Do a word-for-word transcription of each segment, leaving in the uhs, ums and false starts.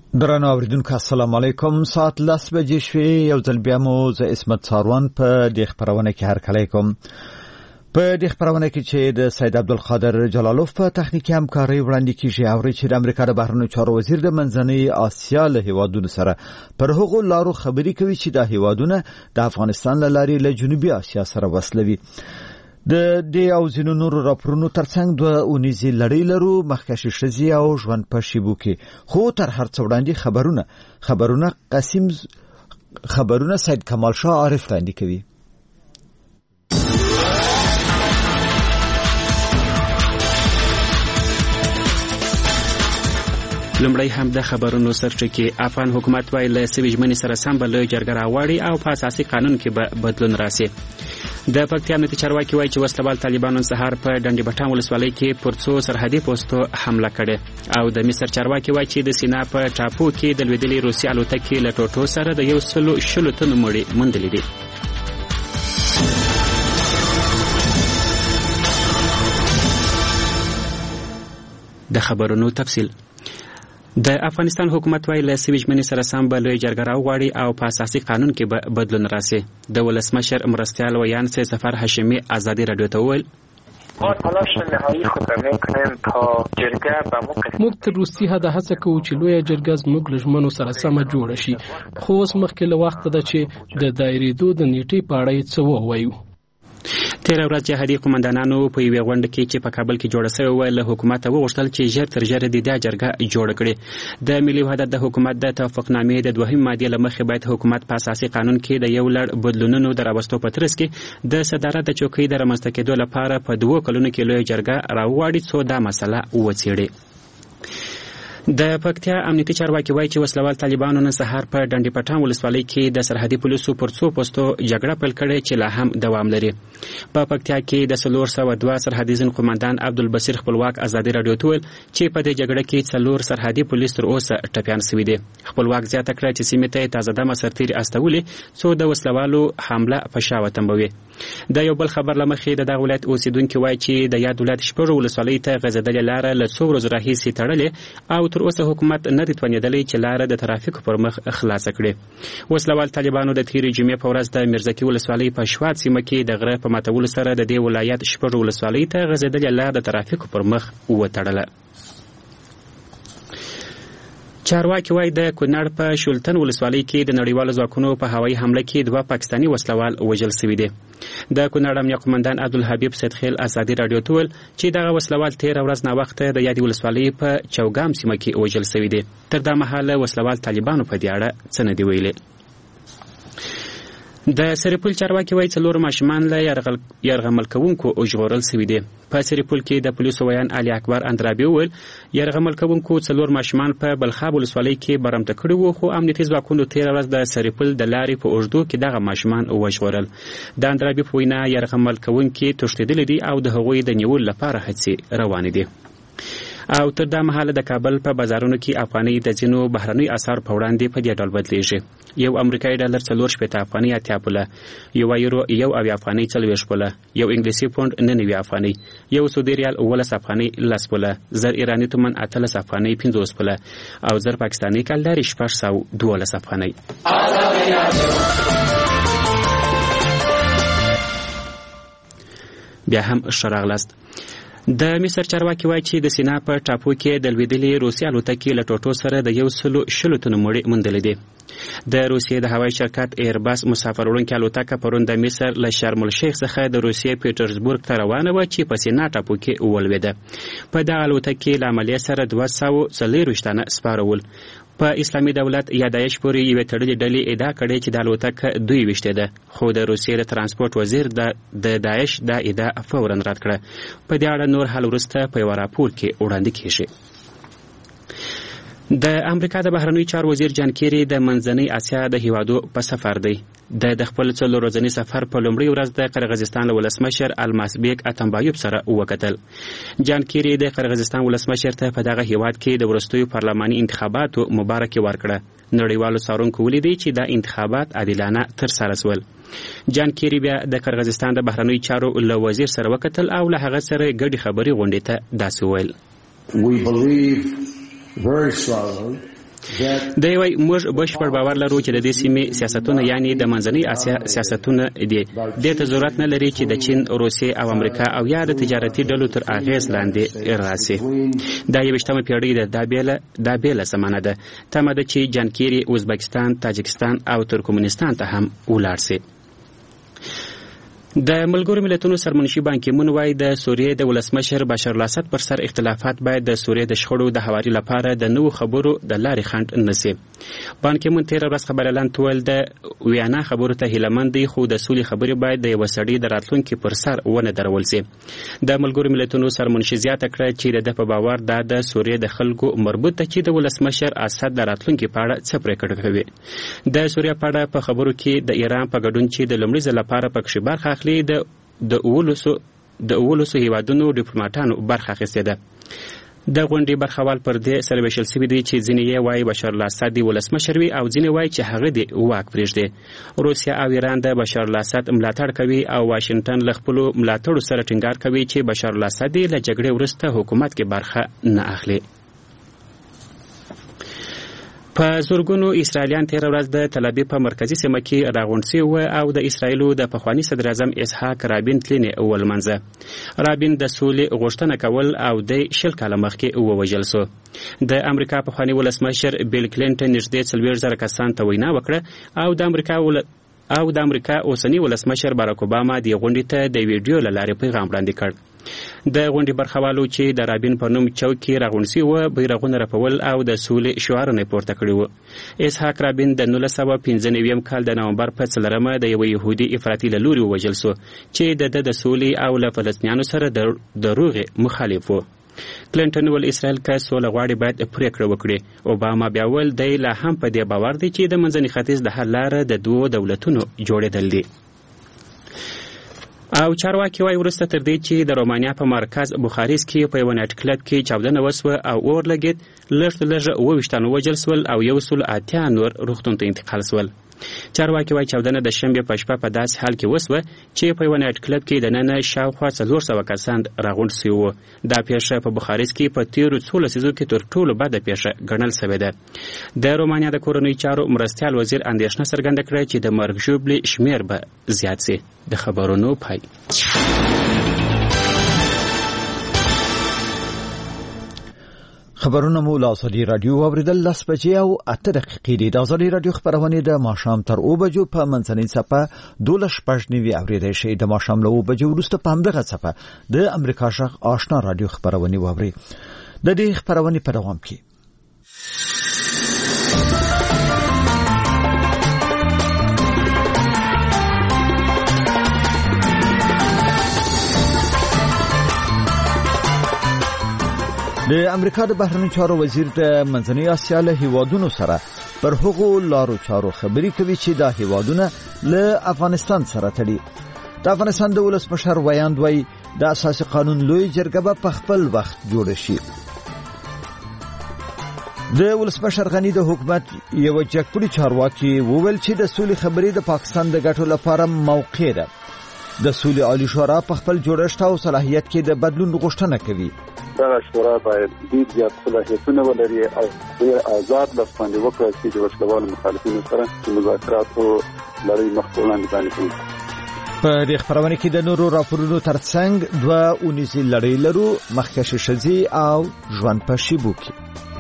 درنو اوریدونکو السلام علیکم. ساعت لس بجې شوې. یو ځل بیا مو زه عصمت ساروان په دې خبرونه کې هرکلی کوم. په دې خبرونه کې چې د سید عبدالقادر جلالوف په تخنیکی همکارۍ وړاندې کیږي او چې د امریکا د بهرنیو چارو وزیر د منځنۍ آسیا له هیوادونو سره پر هغو لارو خبرې کوي چې د هیوادونه د افغانستان له لارې له جنوبي آسیا سره وصلوي. د دې او ځینو نورو راپورونو ترڅنګ دوه اونیزې لړۍ لرو، مخکښې ښځې او ژوند په شیبو کې. خو تر هر څه وړاندې خبرونه خبرونه قسیم خبرونه سید کمال شاه عارف وړاندې کوي. لومړی هم د خبرونو سرچینه افغان حکومت وایي له سوي ژمنې سره سم به لوی جرګه راوړي او په اساسي قانون کې به بدلون راسي. د پکتیا امنیتي چارواکي وایي چې وسلوال طالبانو سهار په ډنډي بټان ولسوالۍ کې پر څو سرحدي پوسټو حمله کړې او د مصر چارواکي وایي چې د سینا په ټاپو کې د لویدلې روسي الوتکې له ټوټو سره د یو سلو شلو تنو مړي موندلې دي. د خبرونو تفصیل. د افغانستان حکومت وایي له سوي ژمنې سره سم به لوی جرګه راوغواړي او په اساسي قانون کې به بدلون راسي. د ولسمشر مرستیال ویان سید سفر هاشمي ازادي رادیو ته وویل ما تلاش نهایی خود را میکنیم تا جرګه به موقع موږ تر روسي حده هڅه کوو چې لویه جرګه زموږ له ژمنو سره سمه جوړه شي، خو اوس مخکې له وخته ده چې د دایرېدو د نیټې په اړه یې څه ووایو. تیر ورځ جهادي قومندانانو په یوې غونډه کې چې په کابل کې جوړه شوې وه له حکومته وغوښتل چې ژر تر ژره د دې جرګه جوړه کړي. د ملي وحدت د حکومت د توافقنامې د دوهمې مادې له مخې باید حکومت په اساسي قانون کې د یو لړ بدلونونو د راوستو په ترڅ کې د صدارت د چوکۍ د رامنځته کېدو لپاره په دوو کلونو کې لویه جرګه راوغواړي څو دا مسله وڅېړي. د پکتیا امنیتي چارواکي وایي چې وسلوال طالبانو نن سهار په ډنډي پټان ولسوالۍ کې د سرحدي پولیسو پر څو پوسټو جګړه پیل کړې چې لا هم دوام لري. په پکتیا کې د څلور سوه دوه سرحدي ځین قومندان عبدالبصیر خپلواک ازادي رادیو ته وویل چې په دې جګړه کې څلور سرحدي پولیس تر اوسه ټپیان سوي دي. خپلواک زیاته کړه چې سیمې ته تازه دمه سرتیري استولي څو د وسلوالو حمله په شا وتمبوي. د یو بل خبر لمخې د دغه ولایت اوسیدونکي وایي چې د یاد ولایت شپږو ولسوالۍ ته غځېدلې لاره له څو ورځو راهیسې تړلې او تر اوسه حکومت نه دی توانېدلی چې لاره د ترافیکو پر مخ خلاصه کړي. وسلوال طالبانو د تیرې جمعې په ورځ د میرزکي ولسوالۍ په شوات سیمه کې د غره په ماتولو سره د دې ولایت شپږو ولسوالۍ ته غځېدلې لاره د ترافیکو پر مخ وتړله. چارواکي وایي د کونړ په شولتن ولسوالۍ کې د نړیوالو ځواکونو په هوایي حمله کې دوه پاکستاني وسلوال وژل سوي دي. د کونړ امنیه قومندان عبدالحبیب سیدخیل ازادي رادیو ته وویل چې دغه وسلوال تېره ورځ ناوخته د یادې ولسوالۍ په چوګام سیمه کې وژل سوي دي. تر دا مهاله وسلوال طالبانو په دې اړه څه نه دي ویلي. د سرپل چارواکي وایي څلور ماشومان له یرغمل کوونکو وژغورل سوي دي. په سرپل کې د پولیسو ویان علي اکبر اندرابي وویل یرغمل کوونکو څلور ماشومان په بلخاب ولسوالۍ کې برمته کړي وو، خو امنیتي ځواکونو تېره ورځ د سرپل د لارې په اوږدو کې دغه ماشومان وژغورل. د اندرابي په وینا یرغمل کوونکي تښتېدلي دي او د هغوی د نیولو لپاره هڅې روانې دي. او تر دا مهاله د کابل په بازارونو کې افغانۍ د ځینو بهرنیو اسعارو په وړاندې په دې ډول بدلیږي. یو امریکایي ډالر څلور شپېته افغانۍ اتیا پوله، یو یورو یو اویا افغانۍ څلوېښت پوله، یو انګلیسي پونډ نهه نوي افغانۍ، یو سعودي ریال اوولس افغانۍ لس پوله، زر ایراني تومن اتلس افغانۍ پنځوس پوله او زر پاکستاني کلدارې شپږ سوه دولس افغانۍ. بیا هم ښه راغلاست. د مصر چارواکي وایي چې د سینا په ټاپو کې د لویدلې روسي الوتکې له ټوټو سره د یو سلو شلو تنو مړي موندلې دي. د روسیې د هوایي شرکت ایرباس مسافر وړونکې الوتکه پرون د مصر له شرم الشیخ څخه د روسیې پیټرزبورګ ته روانه وه چې په سینا ټاپو کې ولوېده. په دغه الوتکې له عملیې سره دوه سوه څلېرویشت تنه سپاره ول. په اسلامي دولت یا داعش پورې یوې تړلې ډلې ادعا کړې چې د الوتکه دوی ویشتې ده، خو د روسیې د ترانسپورټ وزیر د داعش دا ادعا فورا رد کړه. په دې اړه نور حال وروسته په یوه راپور کې وړاندې کیږي. د امریکا د بهرنیو چارو وزیر جان کیری د منځنۍ اسیا د هیوادو په سفر دی. د خپل څلور ورځني سفر په لومړۍ ورځ د قرغیزستان له ولسمشر الماسبیک اتمبایوف سره وکتل. جان کیری د قرغیزستان ولسمشر ته په دغه هیواد کې د وروستیو پارلماني انتخاباتو مبارکي ورکړه. نړیوالو څارونکو ولیدي چې دا انتخابات عادلانه ترسره شول. جان کیری بیا د قرغیزستان د بهرنیو چارو له وزیر سره وکتل او له هغه سره ګډې خبرې غونډې ته داسې وویل. We believe very strongly د یوې موږ بشپړ باور لرو چې د دې سیمې سیاستونه یعنی د منځنۍ اسیا سیاستونه دي د ته ضرورت نه لري چې د چین، روسیې او امریکا او یا د تجارتي ډلو تر اغیز لاندې راسي. دا یوشتمه پیړۍ ده، دا بیله دا بیله سمانه ده. تمه ده چې جانکيري ازبکستان، تاجکستان او ترکمنستان ته هم ولاړ سي. د ملګرو ملتونو سرمنشي بان کی مون وای د سوریې د ولسمشر بشار الاسد پر سر اختلافات باید د سوریې د شخړو د هواري لپاره د نوو خبرو د لارې خنډ نسی. بان کی مون تیر ورځ خبر اعلان تول د ویانا خبرو ته هیلمن دی، خو د سولې خبرې باید د وسړي د راتلونکو پر سر ونه درول سي. د ملګرو ملتونو سرمنشي زیاته کړه چې د په باور د سوریې د خلکو مربوط ته چې د ولسمشر اسد د راتلونکو په اړه څه پریکړه کوي. د سوریې په اړه په خبرو کې د ایران په ګډون چې د لومړي ځل لپاره پکې برخه اخلي د د اولسو د اولسو هیوادونو ډیپلوماټانو برخه اخیستې ده. د غونډې برخوال پر دې سره وشل سوي دي چې ځینې یې وایي بشار الاسد دی ولسمشر وي او ځینې وایي چې هغه دی واک پرېږدي. روسیا او ایران د بشار الاسد ملاتړ کوي او واشنگټن له خپلو ملاتړو سره ټینګار کوي چې بشار الاسد له جګړې وروسته حکومت کې برخه نه اخلي. په زورګونو اسرائیلیان تیر ورځ د تل ابیب په مرکزی سیمه کې راغونډ شوي او د اسرایلو د پخوانی صدر اعظم اسحاق رابین تلینې اول منځه رابین د سولې غوښتنه کول او د شل کاله مخکې ووژل شو. د امریکا پخوانی ولسمشر بیل کلینټن نږدې څلوېښت زره کسان ته وینا وکړه او د امریکا ول او د امریکا اوسنی ولسمشر باراک اوباما د غونډې ته د ویډیو له لارې پیغام وړاندې کړ. د غونډې برخوالو چې د رابین په نوم چوک کې راغونډ شوي بیرغونه رپول او د سولې شعارونه پورته کړي وو. اسحاق رابین د نولس سوه پنځه نوي کال د نومبر په څلورمه د یوه يهودي افراطي له لوري ووژل شو چې د د سولې او له فلسطینیانو سره د روغې مخالف وو. کلینټن ول اسرائیل که سوله غواړي باید پریکړه وکړي. اوباما بیا ول دی لا هم په دې باور دی چې د منځني ختیځ د حل لاره د دوو دولتونو جوړېدل دي. او چارواکي وايي وروسته تر دې چې د رومانیا په مرکز بوخارست کې په یو نایټ کلب کې چاودنه وسوه او اور لګید، لږ تر لږه اووه ویشت تن وژل سول او یو سل اتیا نور روغتون ته انتقال سول. چارواکي وايي چاودنه د شنبې په شپه په داسې حال کې وسوه چې په یو نایټ کلب کې دننه شاوخوا څلور سوه کسان راغونډ شوي وو. دا پیښه په بوخارست کې په تیرو څو لسیزو کې تر ټولو بده پیښه ګڼل سوې ده. د رومانیا د کورنۍ چارو مرستیال وزیر اندېښنه څرګنده کړه چې د مرګ ژوبلې شمېر به زیات سي. د خبرونو پای. خبرونه مو له ازادي رادیو اوریدل لس بجې او اته دقیقې دي. د ازادي رادیو خبرونه د ماښام تر اوه بجو په منځنۍ څپه دولس شپږ نوي اوریدل شي. د ماښام له اوه بجو وروسته په همدغه څپه د امریکا شغ آشنا رادیو خبرونه واوري. د دې خبرونه په دوام کې د امریکا د بهرنیو چارو وزیر د منځنۍ اسیا له هیوادونو سره پر هغو لارو چارو خبرې کوي چې د هیوادونو له افغانستان سره تړي. د افغانستان د ولسمشر ویاند وایي د اساسي قانون لوی جرګه به په خپل وخت جوړه شي. د ولسمشر غنی د حکومت یو جګپوړي چارواکي وویل چې د سولې خبرې د پاکستان د ګټو لپاره موقع ده. د سولې عالی شورا په خپل جوړښت او صلاحیت کې د بدلون غوښتنه کوي. دا شورا باید ډېر زیات صلاحیتونه ولري او ډېر آزاد لاس باندې وکړي چې د وسلوالو مخالفینو سره د مذاکراتو لړۍ مخ په وړاندې باندې کړي. په دې خبرونه کې د نورو راپورونو ترڅنګ دوه اونیزې لړۍ لرو، مخکښې ښځې او ژوند په شیبو کې.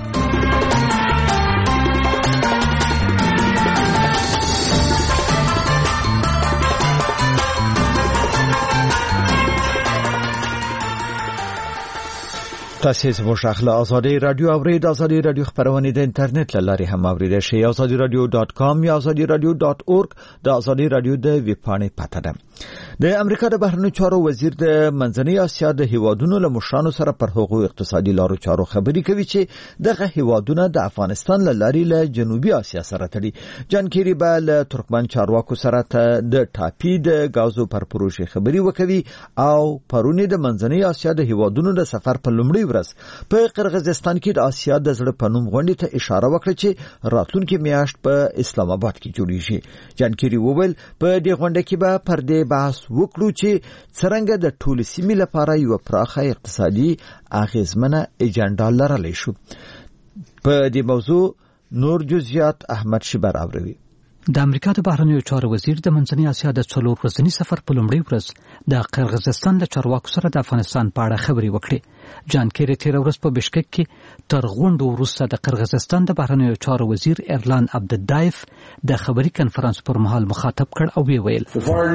تاسو زموږ خپل ازادي رادیو اورید. ازادي رادیو خبرونه د انټرنیټ لارې هم اوریدل شي. ازادي رادیو ډاټ کام یا ازادي رادیو ډاټ اورګ د ازادي رادیو د ویب پاڼې پته ده. د امریکا د بهرنیو چارو وزیر د منځنۍ اسیا د هیوادونو له مشرانو سره پر هغو اقتصادي لارو چارو خبرې کوي چې دغه هیوادونه د افغانستان له لارې له جنوبي اسیا سره تړي. جان کیری به له ترکمن چارواکو سره د ټاپي د غازو پر پروژې خبرې وکوي او پرونی د منځنۍ اسیا د هیوادونو د سفر په لومړي ورځ په قرغیزستان کې د اسیا د زړه په نوم غونډې ته اشاره وکړه چې راتلونکي میاشت په اسلام آباد کې جوړیږي. جان کیری وویل په دې غونډه کې به پر دې بحث وکړو چې څنګه د ټول سیمې لپاره یو پراخه اقتصادي اغیزمنه اجنډا لرلی شو. په دې موضوع نور جزئیات احمد شیبر اوروي. د امریکا د بهرنیو چارو وزیر د منځنۍ اسیا د څلور ورځني سفر په لومړۍ ورځ د قرغیزستان له چارواکو سره د افغانستان په اړه خبرې وکړې. جان کیری تیر ورځ په بشکک کې تر غونډو وروسته د قرغیزستان د بهرنیو چارو وزیر ایرلان عبدالدایف د خبري کنفرانس پر مهال مخاطب کړ او وی ویل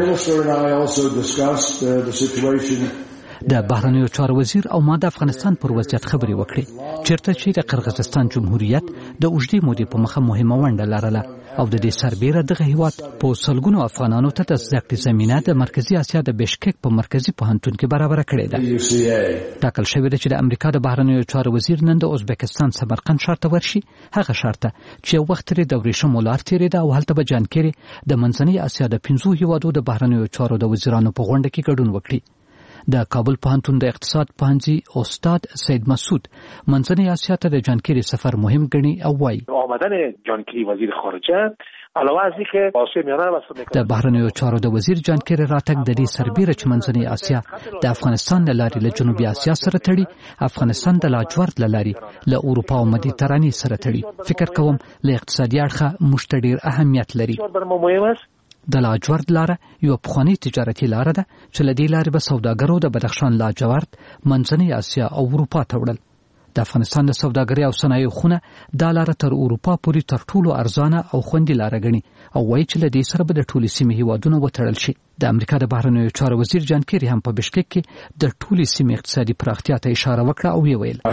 د بهرنیو چارو وزیر او ما د افغانستان پر وضعیت خبرې وکړې، چیرته چې د قرغیزستان جمهوریت د اوږدې مودې په مخه مهمه ونډه لرله او د دې سربیره دغه هیواد په سلګونو افغانانو ته د زده کړې زمینه د مرکزی اسیا د بشکک په مرکزی پوهنتون کې برابر کړې ده. ټاکل شوې ده چې د امریکا د بهرنیو چارو وزیر نن د ازبکستان سمرقند ښار ته ورشي، هغه ښار ته چې یو وخت لري د ورېښمو لار تېرېده او هلته به جان کیری د منځنۍ اسیا د پنځو هیوادو د بهرنیو چارو د وزیرانو په غونډه کې ګډون وکړي. د کابل پوهنتون د اقتصاد پوهنځي استاد سید مسعود منځنۍ اسیا ته د جان کیری سفر مهم ګڼي او وايي آمدن جان کیری وزیر خارجه علاوه از اینکه آسیا میانه وسط د بهرنیو چارو د وزیر جان کیری راتګ د دې سربیره چې منځنۍ اسیا د افغانستان له لارې له جنوبي اسیا سره تړي، افغانستان د لاجورد له لارې له اروپا او مدیترانې سره تړي. فکر کوم له اقتصادي اړخه موږ ته ډېر اهمیت لري. د لاجورد لاره یو پخوانی تجارتي لاره ده چې له دې لارې به سوداګرو د بدخشان لاجورد منځنۍ اسیا او اروپا ته وړل. د افغانستان د سوداګرۍ او صنایعو خونه دا لاره تر اروپا پورې تر ټولو ارزانه او خوندي لاره ګڼي او وایي چې له دې سره به د ټولې سیمې هیوادونه وتړل شي. د امریکا د بهرنیو چارو وزیر جان کیری هم په بشکک کې د ټولې سیمې اقتصادي پراختیا ته اشاره وکړه او یې ویل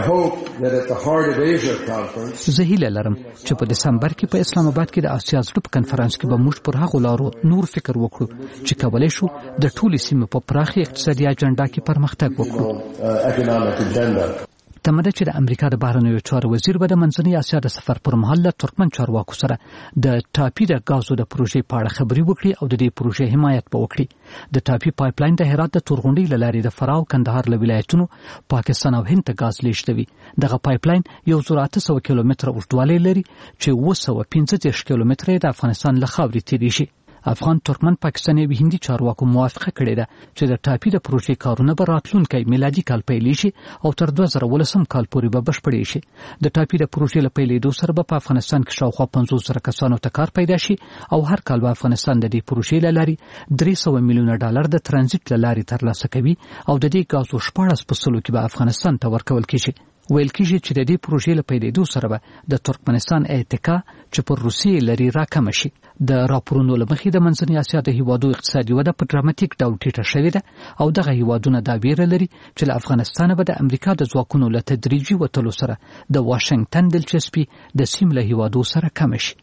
زه هیله لرم چې په دسمبر کې په اسلام آباد کې د آسیا زړه په کنفرانس کې به موږ پر هغو لارو نور فکر وکړو چې کولی شو د ټولې سیمې په پراخه اقتصادي اجنډا کې پرمختګ وکړو. تمه ده چې د امریکا د بهرنیو چارو وزیر به د منځنۍ اسیا د سفر پر مهال له ترکمن چارواکو سره د ټاپي د غازو د پروژې په اړه خبرې وکړي او د دې پروژې حمایت به وکړي. د ټاپي پایپلاین د هرات د تورغونډۍ له لارې د فراه او کندهار له ولایتونو پاکستان او هند ته غاز لیږدوي. دغه پایپلاین یو زر اته سوه کیلومتره اوږدوالی لري چې اوه سوه پنځه دېرش کیلومتره د افغانستان له خاورې تېرېږي. افغان، ترکمن، پاکستاني او هندي چارواکو موافقه کړې ده چې د ټاپي د پروژې کارونه به راتلونکی میلادي کال پیلېږي او تر دوه زره ولسم کال پورې به بشپړې شي. د ټاپي د پروژې له پیلېدو سره به په افغانستان کې شاوخوا پنځوس زره کسانو ته کار پیدا شي او هر کال به افغانستان د دې پروژې له لارې درې سوه میلیونه ډالر د ترانزیت له لارې ترلاسه کوي او د دې غازو شپاړس په سلو کې به افغانستان ته ورکول کېږي. ویل کېږي چې د دې پروژې له پیلېدو سره به د ترکمنستان اتکا چې پر روسیې لري راکمه شي. د راپورونو له مخې د منځنۍ اسیا د هیوادو اقتصادي وده په ډراماتیک ډول ټیټه شوې ده او دغه هیوادونه دا ویره لري چې له افغانستانه به د امریکا د ځواکونو له تدریجي وتلو سره د واشنګټن دلچسپي د سیمې له هیوادو سره کمه شي.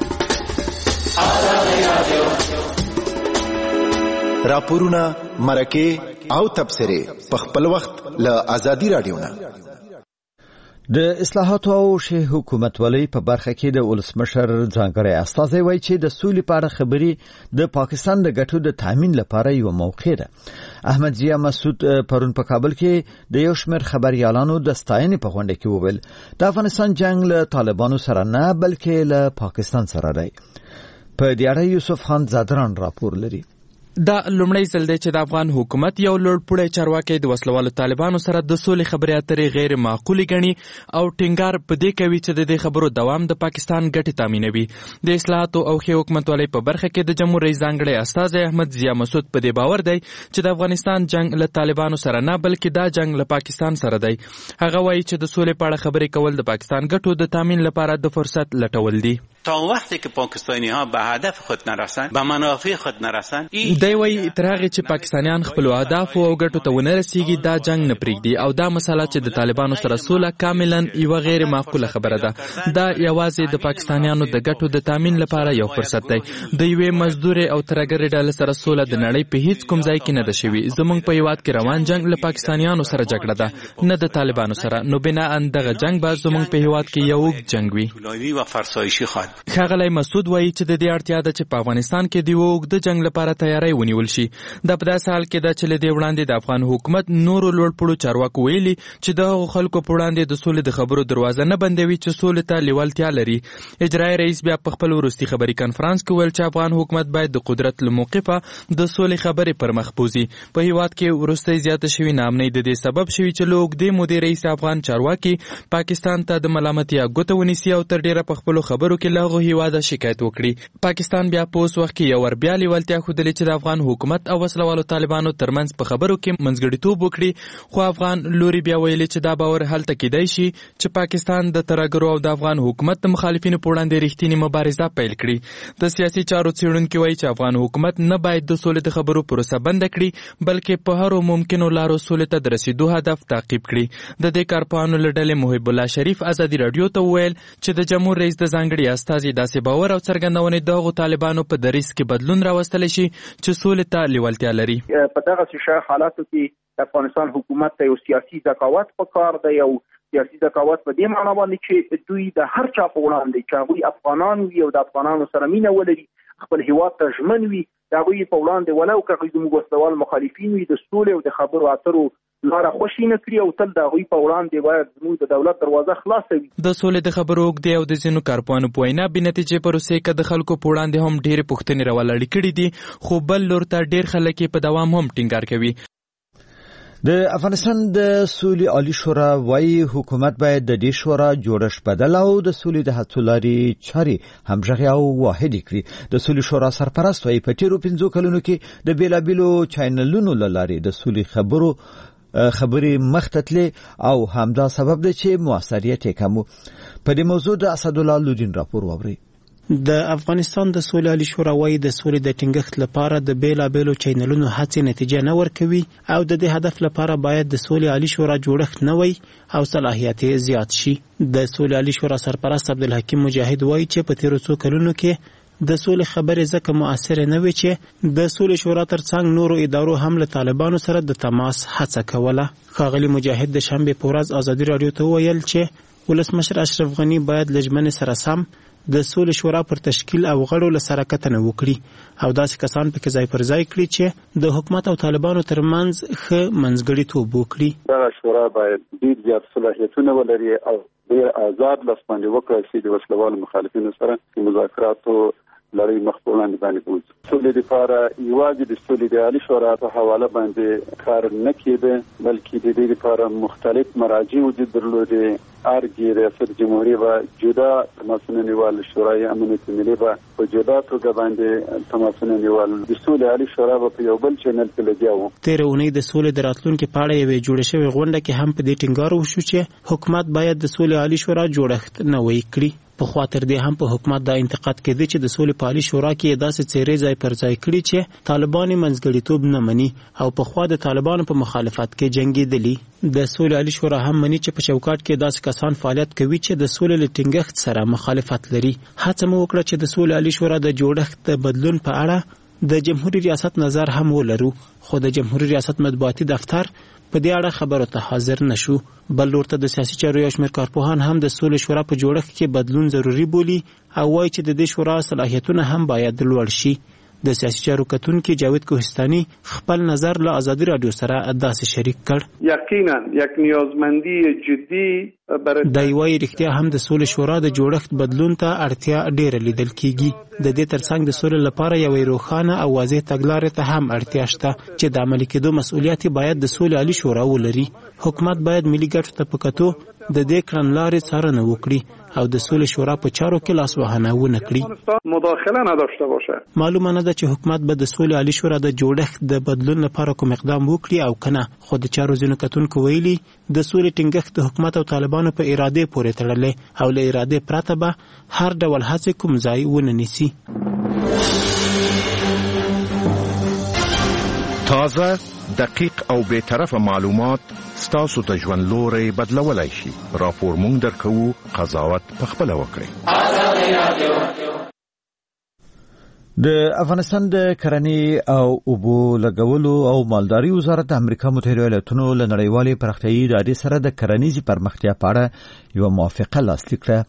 راپورونه، مرکې او تبصرې په خپل وخت له آزادي رادیو نه. د اصلاحاتو او شه حکومتولۍ په برخه کې د ولسمشر ځانګړی استازی وایي چې د سولې په اړه خبرې د پاکستان د ګټو د تامین لپاره یو موقع ده. احمد ضیا مسعود پرون په کابل کې د یو شمېر خبريالانو د ستاینې په غونډه کې وویل د افغانستان جنگ له طالبانو سره نه بلکې له پاکستان سره دی. په دې اړه یوسف خان زادران راپور لري. دا لومړی ځل دی چې د افغان حکومت یو لوړپوړی چارواکی د وسلوالو طالبانو سره د سولې خبرې اترې غیر معقولې ګڼي او ټینګار په دې کوي چې د دې خبرو دوام د پاکستان ګټې تامینوي. د اصلاحاتو او ښې حکومتولۍ په برخه کې د جمهور رئیس ځانګړی استازی احمد ضیا مسعود په دې باور دی چې د افغانستان جنگ له طالبانو سره نه بلکې دا جنگ له پاکستان سره دی. هغه وایي چې د سولې په اړه خبرې کول د پاکستان ګټو د تامین لپاره د فرصت لټول دي. تا وقتی که پاکستانی ها به هدف خود نرسن به منافع خود نرسن دی وایي تر هغې چې پاکستانیان خپلو اهدافو او ګټو ته ونه رسیږي دا جنگ نه پرېږدي او دا مسله چې د طالبانو سره سوله کاملا یوه غیر معقوله خبره ده. دا یوازې د پاکستانیانو د ګټو د تامین لپاره یو فرصت دی. د یوې مزدورې او ترهګرې ډلې سره سوله د نړۍ په هیڅ کوم ځای کې نه ده شوې. زموږ په هیواد کې روان جنگ له پاکستانیانو سره جګړه ده نه د طالبانو سره، نو بناءً دغه جنگ به زموږ په هیواد کې یو اوږد جنگ وي. ښاغلی مسعود وایي چې د دې اړتیا ده چې په افغانستان کې د یو اوږده جنګ لپاره تیاری ونیول شي. دا په داسې حال کې ده چې له دې وړاندې د افغان حکومت نورو لوړپوړو چارواکو ویلي چې د هغو خلکو په وړاندې د سولې د خبرو دروازه نه بندوي چې سولې ته لیوالتیا لري. اجرایي رئیس بیا په خپل وروستي خبري کنفرانس کې ویل چې افغان حکومت باید د قدرت له موقفه د سولې خبرې پر مخ بوځي. په هیواد کې وروستی زیاته شوې ناامنۍ د دې سبب شوي چې له اوږدې مودې رئیس افغان چارواکي پاکستان ته د ملامتیا ګوته ونیسي او تر ډیره په خپلو خبرو کې له هغو هیواده شکایت وکړي. پاکستان بیا په اوس وخت کې یو ور بیا لیوالتیا ښودلې چې د افغان حکومت او وسلوالو طالبانو ترمنځ په خبرو کې منځګړیتوب وکړي، خو افغان لوري بیا ویلي چې دا باور هلته کیدای شي چې پاکستان د ترهګرو او د افغان حکومت د مخالفینو په وړاندې رښتینې مبارزه پیل کړي. د سیاسي چارو څېړونکي وایي چې افغان حکومت نه باید د سولې د خبرو پروسه بنده کړي، بلکې په هرو ممکنو لارو سولې ته د رسیدو هدف تعقیب کړي. د دې کارپوهانو له ډلې محب الله شریف ازادي راډیو ته وویل چې د جمهور رئیس د ځانګړي استازي داسې باور او څرګندونې د هغو طالبانو په دریځ کې بدلون راوستلی شي چې سولې ته لیوالتیا لري. په دغسې ښه حالاتو کې د افغانستان حکومت ته یو سیاسي ذکاوت پکار دی، یو سیاسي ذکاوت په دې معنا باندې چې دوی د هر چا په وړاندې چې هغوی افغانان وي او د افغانانو سره مینه ولري، خپل هیواد ته ژمن وي، د هغوی په وړاندې ولو که هغوی زموږ وسلوال مخالفین وي د سولې او د خبرو اترو لاره خوشي نه کړي او تل د هغوی په وړاندې باید زموږ د دولت دروازه خلاصه وي. د سولې د خبرو اوږدې او د ځینو کارپوهانو په وینا بې نتیجې پروسې که د خلکو په وړاندې هم ډېرې پوښتنې راولاړې کړي دي، خو بل لور ته ډېر خلک په دوام هم ټینګار کوي. د افغانستان د سولې عالی شورا وايي حکومت باید د دې شورا جوړښت بدل او د سولې د هڅو لارې چارې همغږې او واحدې کړي. د سولې شورا سرپرست وايي په تېرو پنځو کلونو کې د بېلابېلو چینلونو له لارې د سولې خبرو خبرې مخته تلې او همدا سبب دی چې موثریت یې کم و. په دې موضوع د اسدالله لودین راپور واورئ. د افغانستان د سولې عالی شورا وايي د سولې د ټینګښت لپاره د بیلابېلو چینلونو هڅې نتیجه نه ورکوي او د دې هدف لپاره باید د سولې عالی شورا جوړښت نوی او صلاحیت زیات شي. د سولې عالی شورا سرپرست عبدالحکیم مجاهد وايي چې په تیرو څو کلونو کې د سولې خبرې ځکه مؤثره نه وي چې د سولې شورا ترڅنګ نورو ادارو هم له طالبانو سره د تماس هڅه کوله. ښاغلي مجاهد د شنبې په ورځ ازادي راډیو ته وویل چې ولسمشر اشرف غني باید له ژمنې سره سم د سولې شورا پر تشکیل او غړو له سره کتنه وکړي او داسې کسان پکې ځای پر ځای کړي چې د حکومت او طالبانو ترمنځ ښه منځګړیتوب وکړي. دا شورا باید ډېر زیات صلاحیتونه ولري او ډېر آزاد لاس باندې وکړي چې د وسلوالو مخالفینو سره مذاکراتو لړۍ مخ په وړاندې باندې بوځي. سولې لپاره یوازې د سولې د عالی شورا په حواله باندې کار نه کېده، بلکې د دې لپاره مختلف مراجع وجود درلودې. ارګي ریاست جمهوریت و جدا تماسونه نیول، شورای امنیت ملي و په جدا توګه باندې تماسونه نیول. د سولې عالی شورا په یو بل چینل کې لګیا و. تیر اونۍ د سولې د راتلونکو په اړه یوه جوړه شوې غونډه کې هم په دې ټینګار وشو چې حکومت باید د سولې عالی شورا جوړښت نوی کړي. په خوا تر دې هم په حکومت دا انتقاد کېده چې د سولې په عالی شورا کې داسې څېرې ځای پر ځای کړي چې طالبان منځګړیتوب نه مني او په خوا د طالبانو په مخالفت کې جنګېدلي. د سولې عالی شورا هم مني چې په چوکاټ کې داسې کسان فعالیت کوي چې د سولې له ټینګښت سره مخالفت لري. هڅه مو وکړه چې د سولې عالی شورا د جوړښت د بدلون په اړه د جمهوریت ریاست نظر هم ولرو، خو د جمهوریت ریاست مطبوعاتي دفتر په دې اړه خبرو ته حاضر نشو. بل لور ته د سیاسي چارو یو شمېر کارپوهان هم د سولې شورا په جوړښت کې بدلون ضروري بولي او وایي چې د دې شورا صلاحیتونه هم باید لوړ شي. د سیاسي چارو کتونکي جاوید کوهستاني خپل نظر له ازادي راډیو سره داسې شریک کړ. یقینا یک نیازمندی جدي برای د یوې رښتیا هم د سولې شورا د جوړښت بدلون ته اړتیا ډیره لیدل کیږي. د دې ترڅنګ د سولې لپاره یوې روښانه او واضح تګلارې ته هم اړتیا شته چې د عملي کېدو مسؤلیت باید د سولې عالی شورا ولري. حکومت باید ملي ګټو ته په کتو د دې کړنلارې څارنه وکړي او د سولې شورا په چارو کې لاسوهنه ونه کړي. مداخله نداشته باشه. معلومه نه ده چې حکومت به د سولې عالی شورا د جوړښت د بدلون لپاره کوم اقدام وکړي او کنه، خو د چارو ځینو کتونکو ویلي د سولې ټینګښت د حکومت او طالبانو په اراده پورې تړلی او له اراده پرته به هر ډول هڅې کوم ځای ونه نیسي. تازه، دقیق او بے طرفه معلومات ستاسو ته ژوند لوري بدلولای شي. راپور مونږ درکوو، قضاوت پخپله وکړئ. د افغانستان د کرنې او اوبو لګولو او مالداري وزارت د امریکا متحده ایالاتونو له نړیوالې پراختیایي ادارې سره د کرنیزې پرمختیا په اړه یوه موافقه لاسلیک کړه.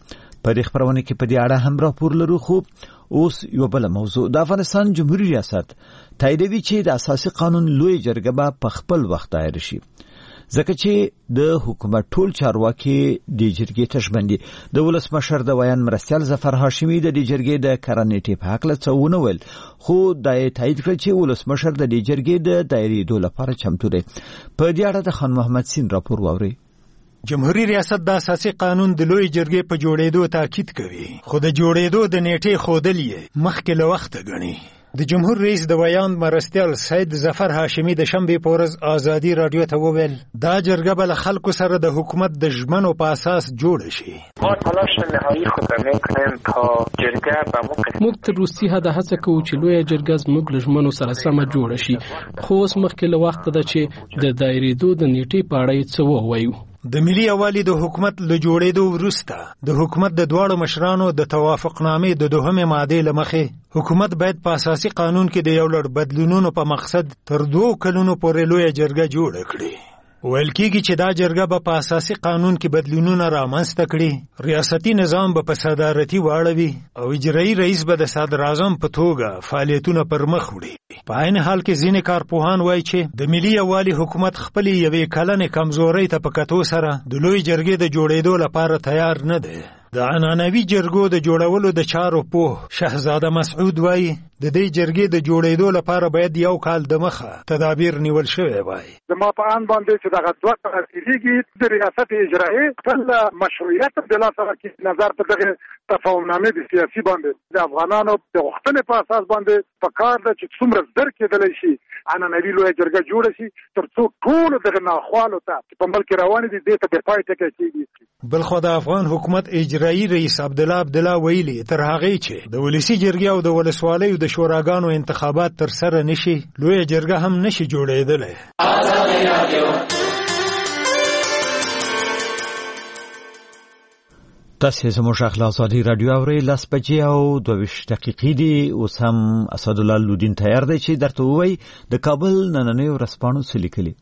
په دې خبرونه کې په دې اړه هم راپور لرو. خو اوس یو بل موضوع د افغانستان جمهوریت ریاست تاییدوي چې د اساسي قانون لوی جرګه به په خپل وخت دایر شي، ځکه چې د حکومت ټول چارواکي د جرګې تشبندي. د ولسمشر د ویان مرستیال ظفر هاشمي د دې جرګې د کرانېټې په حق له څونه ویل، خو دا تایید کړ چې ولسمشر د دې جرګې د دایرېدو لپاره چمتو دی. په دې اړه د خان محمد سین راپور واوري. جمهوریت ریاست د اساسي قانون د لوی جرګې په جوړېدو تاکید کوي، خو د جوړېدو د نیټې ښودل یې مخکې له وخته ګڼي. د جمهور رئیس د ویان مرستیال سید ظفر هاشمي د شنبې په ورځ آزادي رادیو ته وویل دا جرګه به له خلکو سره د حکومت د ژمنو په اساس جوړه شي. ما تلاش نهایی خود میکنیم تا جرګه به موږ تر روسي حده هڅه کوو چې لویه جرګه زموږ له ژمنو سره سمه جوړه شي، خو اوس مخکې له وخته ده چې د دایرېدو د نیټې په اړه یې څه ووایو. د ملي یوالي د حکومت له جوړېدو وروسته د حکومت د دواړو مشرانو د توافقنامې د دوهمې مادې له مخې حکومت باید په اساسي قانون کې د یو لړ بدلونونو په مقصد تر دوو کلونو پورې لویه جرګه جوړه کړي. ویل کېږي چې دا جرګه به په اساسي قانون کې بدلونونه رامنځته کړي، ریاستي نظام به په صدارتي واړوي او اجرایي رئیس به د صدراعظم په توګه فعالیتونه پر مخ وړي. په عین حال کې ځینې کارپوهان وایي چې د ملي یوالي حکومت خپلې یوې کلنې کمزورۍ ته په کتو سره د لوی جرګې د جوړېدو لپاره تیار نه دی. د عنعنوي جرګو د جوړولو د چارو پوه شهزاده مسعود وایي د دې جرګې د جوړېدو لپاره باید یو کال د مخه تدابیر نیول شوی وای. زما په ان باندې چې دغه دوه کاله کېږي د ریاست اجرایي خپل مشروعیت بلا سره کې نظر په دغه تفاهمنامې د سیاسي باندې د افغانانو د غوښتنې په اساس باندې په کار ده چې څومره زر کېدلی شي عنعنوي لویه جرګه جوړه شي تر څو ټولو دغه ناخوالو ته چې په ملک روانې دي دې ته بې پای ټکی کېږي. بلخو د افغان حکومت اجرایي رئیس عبدالله عبدالله ویلي تر هغې چې د ولسي جرګې او د ولسوالیو د شوراګانو انتخابات تر سره نشي لویه جرګه هم نشي جوړېدلی. تاسې زموږ غږ له ازادي راډیو اورئ. لس بجې او دوه ویشت دقیقې دي. اوس هم اسدالله لودین تیار دی چې درته ووایي د کابل نننۍ ورځپاڼو څه لیکلي.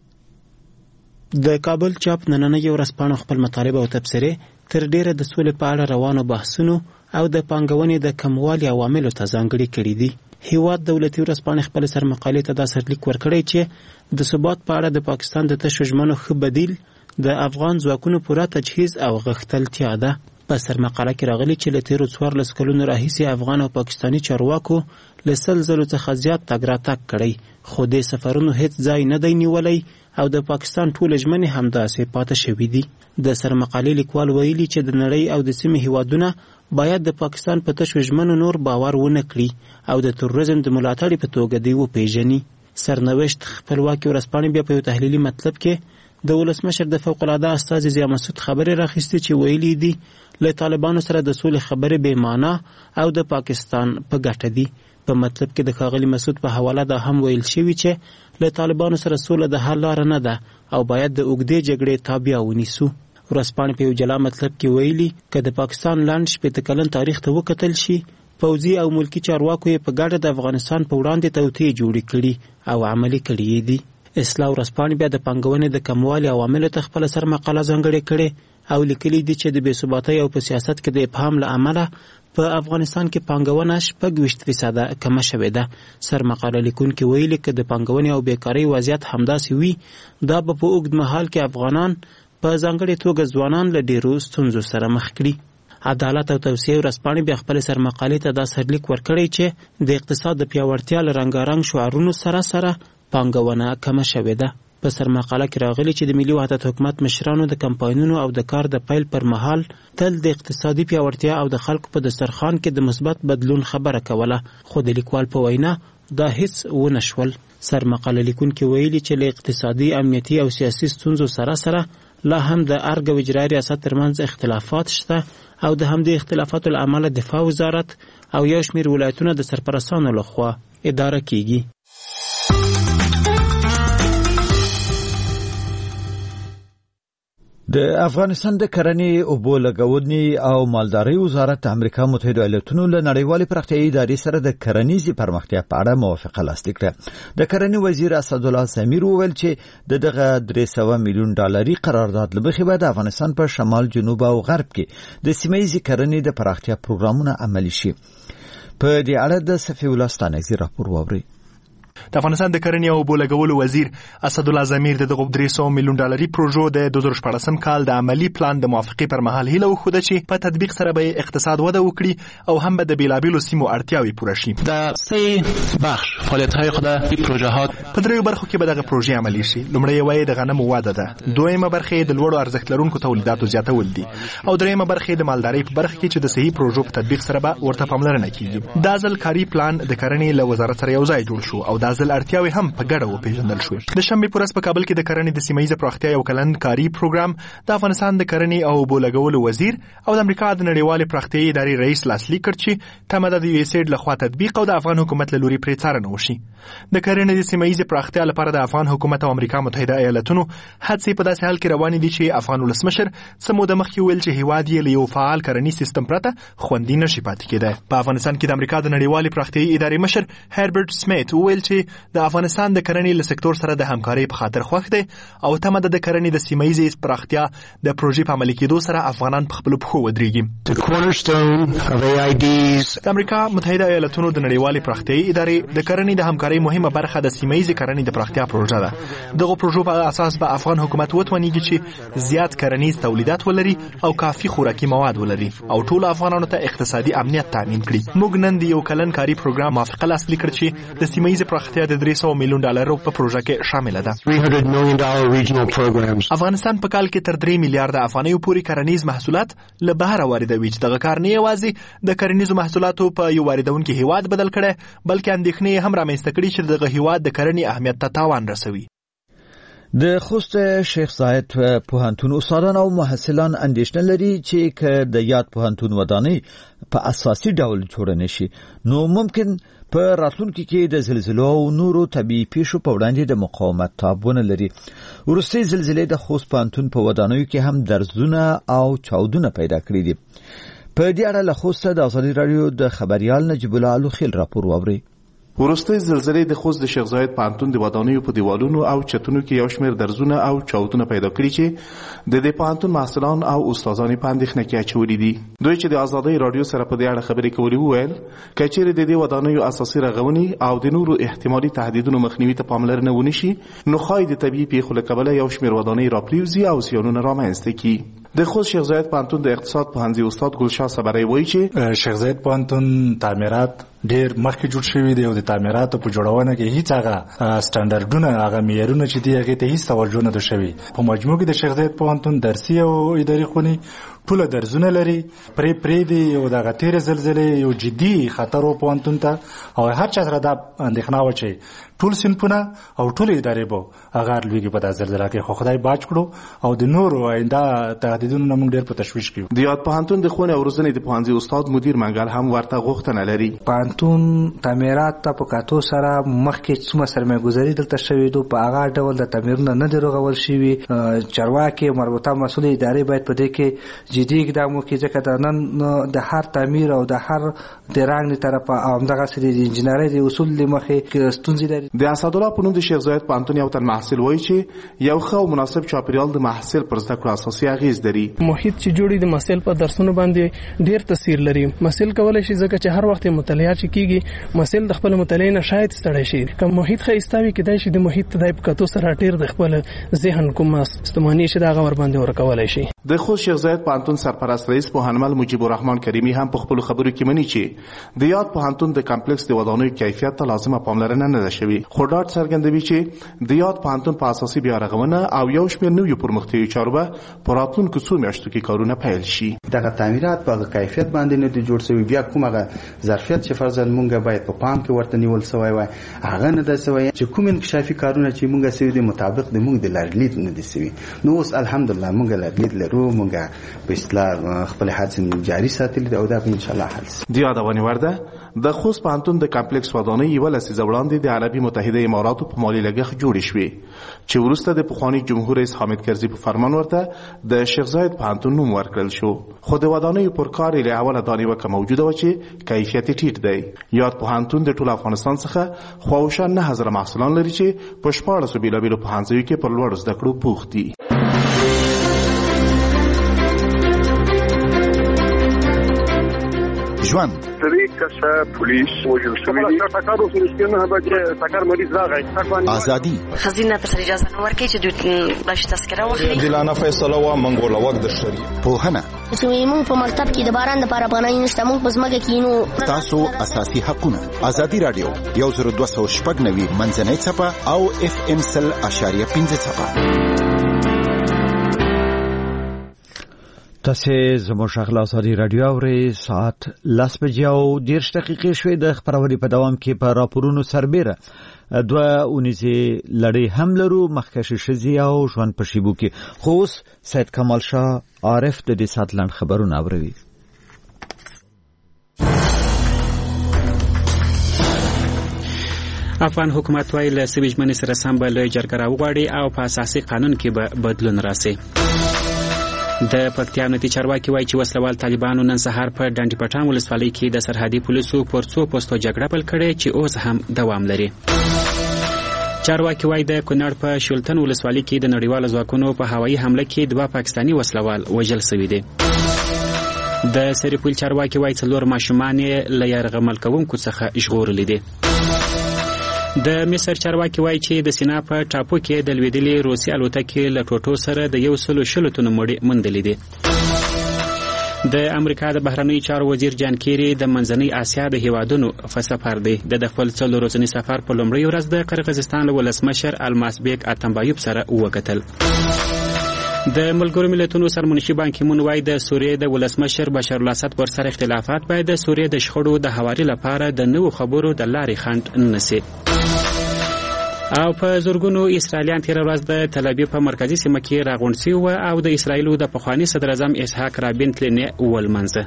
د کابل چاپ نننۍ ورځپاڼو خپل مطالب او تبصرې تر ډیره د سولې په اړه روانو بحثونو او د پانګونې د کموالي عواملو ته ځانګړي کړي دي. هیواد دولتي ورځپاڼې خپل سرمقالې ته دا سرلیک ورکړی چې د ثبات په اړه د پاکستان د تشو ژمنو ښه بدیل د افغان ځواکونو پوره تجهیز او غښتلتیا ده. په سرمقاله کې راغلي چې له تیرو څوارلسو کلونو راهیسې افغان او پاکستاني چارواکو له سل ځلو څخه زیات تګ راتګ کړی، خو دې سفرونو هیڅ ځای نه دی نیولی او د پاکستان ټولې ژمنې همداسې پاته شوي دي. د سرمقالې لیکوال ویلي چې د نړۍ او د سیمې هیوادونه باید د پاکستان په تشو ژمنو نور باور ونه کړي او د تروریزم د ملاتړي په توګه دی وپیژني. سرنوشت خپلواکي ورځپاڼې بیا په یو تحلیلي مطلب کې د ولسمشر د فوق العاده استازي ضیا مسعود خبرې راخیستې چې ویلي دي له طالبانو سره د سولې خبرې بې معنا او د پاکستان په ګټه دي. په مطلب کې د ښاغلي مسعود په حواله دا هم ویل شوي چې له طالبانو سره سوله د حل لاره نه ده او باید د اوږدې جګړې تابع ونیسو. ورځپاڼې په یو جلا مطلب کې ویلي که د پاکستان لنډ شپېته کلن تاریخ ته وکتل شي پوځي او ملکي چارواکو یې په ګډه د افغانستان په وړاندې توطیې جوړې کړي او عملي کړي یې دي. اصلاح ورځپاڼې بیا د پانګونې د کموالي عواملو ته خپله سرمقاله ځانګړې کړې او لیکلي دي چې د بې ثباتۍ او په سیاست کې د ابهام له امله په افغانستان کې پانګونه شپږ ویشت فیصده کمه شوې ده. سرمقاله لیکونکي ویلي که د پانګونې او بیکارۍ وضعیت همداسې وي دا به په اوږد مهال کې افغانان په ځانګړې توګه ځوانان له ډېرو ستونزو سره مخ کړي. عدالت او توسعې ورځپاڼې بیا خپلې سرمقالې ته دا سرلیک ورکړی چې د اقتصاد د پیاوړتیا له رنګارنګ شعارونو سره سره پانګونه کمه شوې ده. په سرمقاله کې راغلي چې د ملي وحدت حکومت مشرانو د کمپاینونو او د کار د پیل پر مهال تل د اقتصادي پیاوړتیا او د خلکو په دسترخوان کې د مثبت بدلون خبره کوله، خو د لیکوال په وینا دا هیڅ ونه شول. سرمقاله لیکونکي ویلي چې له اقتصادي، امنیتي او سیاسي ستونزو سره سره لا هم د ارګ او اجرایي ریاست ترمنځ اختلافات شته او د همدې اختلافاتو له امله دفاع وزارت او یو شمېر ولایتونه د سرپرستانو لخوا اداره کیږي. د افغانستان د کرنې او بولګونی او مالداري وزارت امریکا متحده ایالاتونو له نړیوالې پراختیایي ادارې سره د کرنیزې پرمختیا په اړه موافقه لاسلیک کړه. د کرنې وزیر اسدالله زمیر وویل چې د دغه درې سوه میلیون ډالري قرارداد له مخې به د افغانستان په شمال، جنوب او غرب کې د سیمه‌ییزې کرنې د پراختیا پروګرامونه عملي شي. په دې اړه د صفي الله ستانکزي راپور واورئ. د افغانستان د کرنې او بولګولو وزیر اسدالله زمیر د دغه درې سوه میلیون ډالري پروژو د دوه زره شپاړسم کال د عملی پلان د موافقې پر مهال هیله وښوده چې په تطبیق سره به اقتصاد وده وکړي او هم به د بیلابیلو سیمو اړتیاوې پوره شي. در سه بخش فعالیت‌های خود این پروژه‌ها په دریو برخو کې به دغه پروژې عملي شي. لومړی یې د غنمو وده ده، دویمه برخه د لوړو ارزښت لرونکو تولیداتو زیاتول دي او دریمه برخه د مالدارۍ په برخه کې چې د صحیح پروژو په تطبیق سره به ورته پاملرنه کیږي. دا ځل کاري پلان د کرنې له وزارت سره یو ځای جوړ شو او دا ځل اړتیاوې هم په ګډه وپیژندل شوې. د شنبې پر ورځ په کابل کې د کرنې د سیمه‌ییزې پراختیا یو کلن کاري پروګرام د افغانستان د کرنې او بولګولو وزیر او د امریکا د نړیوالې پراختیایي ادارې رئیس لاسلیک کړ چې تمه د یو اس ایډ لخوا تطبیق او د افغان حکومت له لوري پرې څارنه وشي. د کرنې د سیمه‌ییزې پراختیا لپاره د افغان حکومت او امریکا متحده ایالاتونو هڅې په داسې حال کې روانې دي چې افغان ولسمشر څه موده مخکې ویل چې هیواد یې له یو فعال کرنیز سیستم پرته خوندي نشي پاتې کېدی. په افغانستان کې د امریکا د نړیوالې پراختیایي ادارې مشر هربرت سمیت ویل چې د افغانستان د کرنې له سکتور سره د همکارۍ په خاطر خوښ دی او تمه ده د کرنې د سیمه‌ییزې پراختیا د پروژې په عملي کېدو سره افغانان په خپلو پښو ودرېږي. د امریکا متحده ایالاتونو د نړیوالې پراختیایي ادارې د کرنې د همکارۍ مهمه برخه د سیمه‌ییزې کرنې د پراختیا پروژه ده. دغه پروژو په اساس به افغان حکومت وتوانیږي چې زیات کرنیز تولیدات ولري او کافي خوراکي مواد ولري او ټول افغانانو ته اقتصادي امنیت تامین کړي. موږ نن د یو کلن کاري پروګرام موافقه لاسلیک کړه چې د سیمه‌ییزې پراختیا د درې سوه میلیون ډالرو په پروژه کې شامل ده. افغانستان په کال کې تر درې میلیارډ افغانیو پورې کرنیز محصولات له بهر واردوي چې دغه کار نه یوازې د کرنیزو محصولاتو په یو واردونکي هیواد بدل کړي بلکې اندېښنې هم رامنځته کړي چې دغه هیواد د کرنې اهمیت ته تاوان رسوي. د خوست شیخ زاید پوهنتون استادان او محصلان اندېښنه لري چې که د یاد پوهنتون ودانۍ په اساسي ډول جوړه نشي نو ممکن په راتلونکي کې د زلزلو او نورو طبيعي پیښو په وړاندې د مقاومت تابونه لري. وروستي زلزلې د خوست پوهنتون په ودانیو کې هم درزونه او چاودونه پیدا کړي دي. په دې اړه له خوست د ازادي رادیو د خبريال نجیب الله الخیل راپور واوري. وروستي زلزلې د خوست د شیخ زاید پوهنتون د ودانیو په دیوالونو او چتونو کې یو شمېر درزونه او چاودونه پیدا کړي چې د دې پوهنتون محصلان او استادان په اندېښنه کې اچولي دي. دوی چې د ازادي رادیو سره په دې اړه خبرې کولې وویل که چیرې د دې ودانیو اساسي رغونې او د نورو احتمالي تهدیدونو مخنیوي ته پاملرنه ونشي نو ښایي د طبیعي پیښو له کبله یو شمېر ودانۍ راپریوځي او زیانونه رامنځته کړي. د خوست شیخ زاید پوهنتون د اقتصاد پوهنځي استاد ګلشاه صبري وایي چې شیخ زاید پوهنتون تعمیرات ډیر مخکې جوړ شوی دی او د تعمیراتو په جوړونه کې هیڅ هغه سټانډرډونه هغه معیارونه چې دی هغه ته هیڅ توجه نه ده شوی. په مجموع کې د شیخ زاید پوهنتون درسي او اداري خونې ټول درزونه لري پرې پرې دی او د غتیر زلزلې یو جدي خطر او پوهنتون ته او هر چا سره د اندېښنه و چې ټول صنفونه او ټول ادارې به هغه لویږي په د زلزلې کې خو خدای باج کړو او د نورو آینده تهدیدونو موږ ډیر په تشویش کې. د یاد پوهنتون د خونه او روزنې د پوهنځي استاد مدیر منګل هم ورته غوښتنه لري. پوهنتون تعمیرات ته په کاتو سره مخکې څومره سرمایه‌ګذاري دلته شوې ده په هغه ډول د تعمیرونه نه دی رغول شوي. چارواکي مربوطه مسؤل ادارې باید په دې کې جدي اقدام وکړي ځکه د نن د هر تعمیر او د هر د رنګ طرفه او همدغه سری د انجنیري د اصول لمخې ستونزې لري. د اسدالله په نوم د شیخ زاید پوهنتون یو تن محصل وایي چې یو ښه او مناسب چاپیریال د محصل پر زده کړو اساسي اغېز لري. محیط چې جوړي د محصل په درسونو باندې ډیر تاثیر لري. محصل کولای شي ځکه چې هر وخت مطالعه کیږي محصل د خپل مطالعې نه شاید ستړی شي. کوم محیط خېستاوي کېدای شي د محیط د پکاتو سره ډیر د خپل ذهن کوم استمانی شي دا غور باندې ورکولای شي. د خوست شیخ زاید پوهنتون سرپرست رئیس پوهنمل مجيب الرحمن کریمی هم په خپل خبرو کې مني چې د یاد پوهنتون د کمپلیکس د ودانیو کیفیت ته لازمه پاملرنه نه ده شوې. خو ډاډ څرګندوي چې د یاد پوهنتون په اساسي بیا رغونه او یو شمېر نویو پرمختیایي چارو به په راتلونکو څو میاشتو کې کارونه پیل شي. دغه تعمیرات په کیفیت باندې نه دي جوړ شوي. بیا کومه ظرفیت چې فرضاً مونږ باید په پام کې ورته نیول شوی وای هغه نه ده شوی چې کوم انکشافي کارونه چې مونږ سوي دي مطابق د مونږ د لارلید نه دي شوي. نو اوس الحمدلله مونږ لارلید لرو. مونږ په اصطلاح خپل هڅې جاري ساتلي او دا به ان شاء الله حل شي. د یادونې وړ ده د خوست پوهنتون د کمپلیکس ودانۍ یوه لسیزه وړاندې د عربي متحده اماراتو په مالي لګښت جوړې شوې چې وروسته د پخواني جمهور رئیس حامد کرزي په فرمان ورته د شیخ زاید پوهنتون نوم ورکړل شو. خو د ودانیو پر کار یې له اوله دا نیوکه موجوده وه چې کیفیت یې ټیټ دی. یاد پوهنتون د ټول افغانستان څخه خواوشا نه هزاره محصلان لري چې په شپاړسو بېلابېلو پوهنځیو کې پر لوړو زده کړو بوخت دي. ژوند طریق کسه پولیس وجل شوی دی ټاکر اوس نشته به ټاکر مریض راغی ازادي خزینه ته اجازه نه ورکړي چې دوی باش تذکره واخلي. دلانه فیصله وا منګول وخت د شری پوهنه زموږ په مکتب کې د باران د لپاره افغانۍ نشته موږ په ځمکه کې نو تاسو اساسي حقونه. ازادي رادیو یو زر دوه سوه شپږ نوي منځنۍ څپه او اف ام سل اشاریه پنځه څپه. تاسو زموږ غږ ازادي رادیو اورئ. ساعت لس بجې او دېرش دقیقې شوې. د خپرونې په دوام کې په راپورونو سربیره دوه اونیزې لړۍ هم لرو، مخکښې ښځې او ژوند په شیبو کې. خو اوس سید کمال شاه عارف د دې ساعت لنډ خبرونه اوروي. افغان حکومت وايي له سوي ژمنې سره سم به لوی جرګه راوغواړي او په اساسي قانون کې به بدلون راسي. د پکتیا امنیتي چارواکي وایي چې وسلوال طالبانو نن سهار په ډنډي پټان ولسوالۍ کې د سرحدي پولیسو پر څو پوسټو جګړه پیل کړې چې اوس هم دوام لري. چارواکي وایي د کونړ په شولتن ولسوالۍ کې د نړیوالو ځواکونو په هوایي حمله کې دوه پاکستاني وسلوال وژل شوي دي. د سرپل چارواکي وایي څلور ماشومان یې له یرغمل کوونکو څخه ژغورلي دي. د مصر چارواکي وایي چې د سینا په ټاپو کې د لوېدلې روسي الوتکې له ټوټو سره د یو سلو شلو تنو مړي موندلي دي. د امریکا د بهرنیو چارو وزیر جان کیری د منځنۍ اسیا د هیوادونو په سفر دی. د خپل څلور ورځني سفر په لومړۍ ورځ د قرغیزستان له ولسمشر الماسبیک اتمبایوف سره وکتل. د ملګرو ملتونو سرمنشي بان کی مون وایي د سوریې د ولسمشر بشار الاسد پر سر اختلافات باید د سوریې د شخړو د هواري لپاره د نوو خبرو د لارې خنډ نسی. او په زورګونو اسرائیلیان تیر ورځ د تل ابیب په مرکزی سیمه کې راغونډ شوي او د اسرایلو د پخوانی صدر اعظم اسحاق رابین تلنې ولمنځه.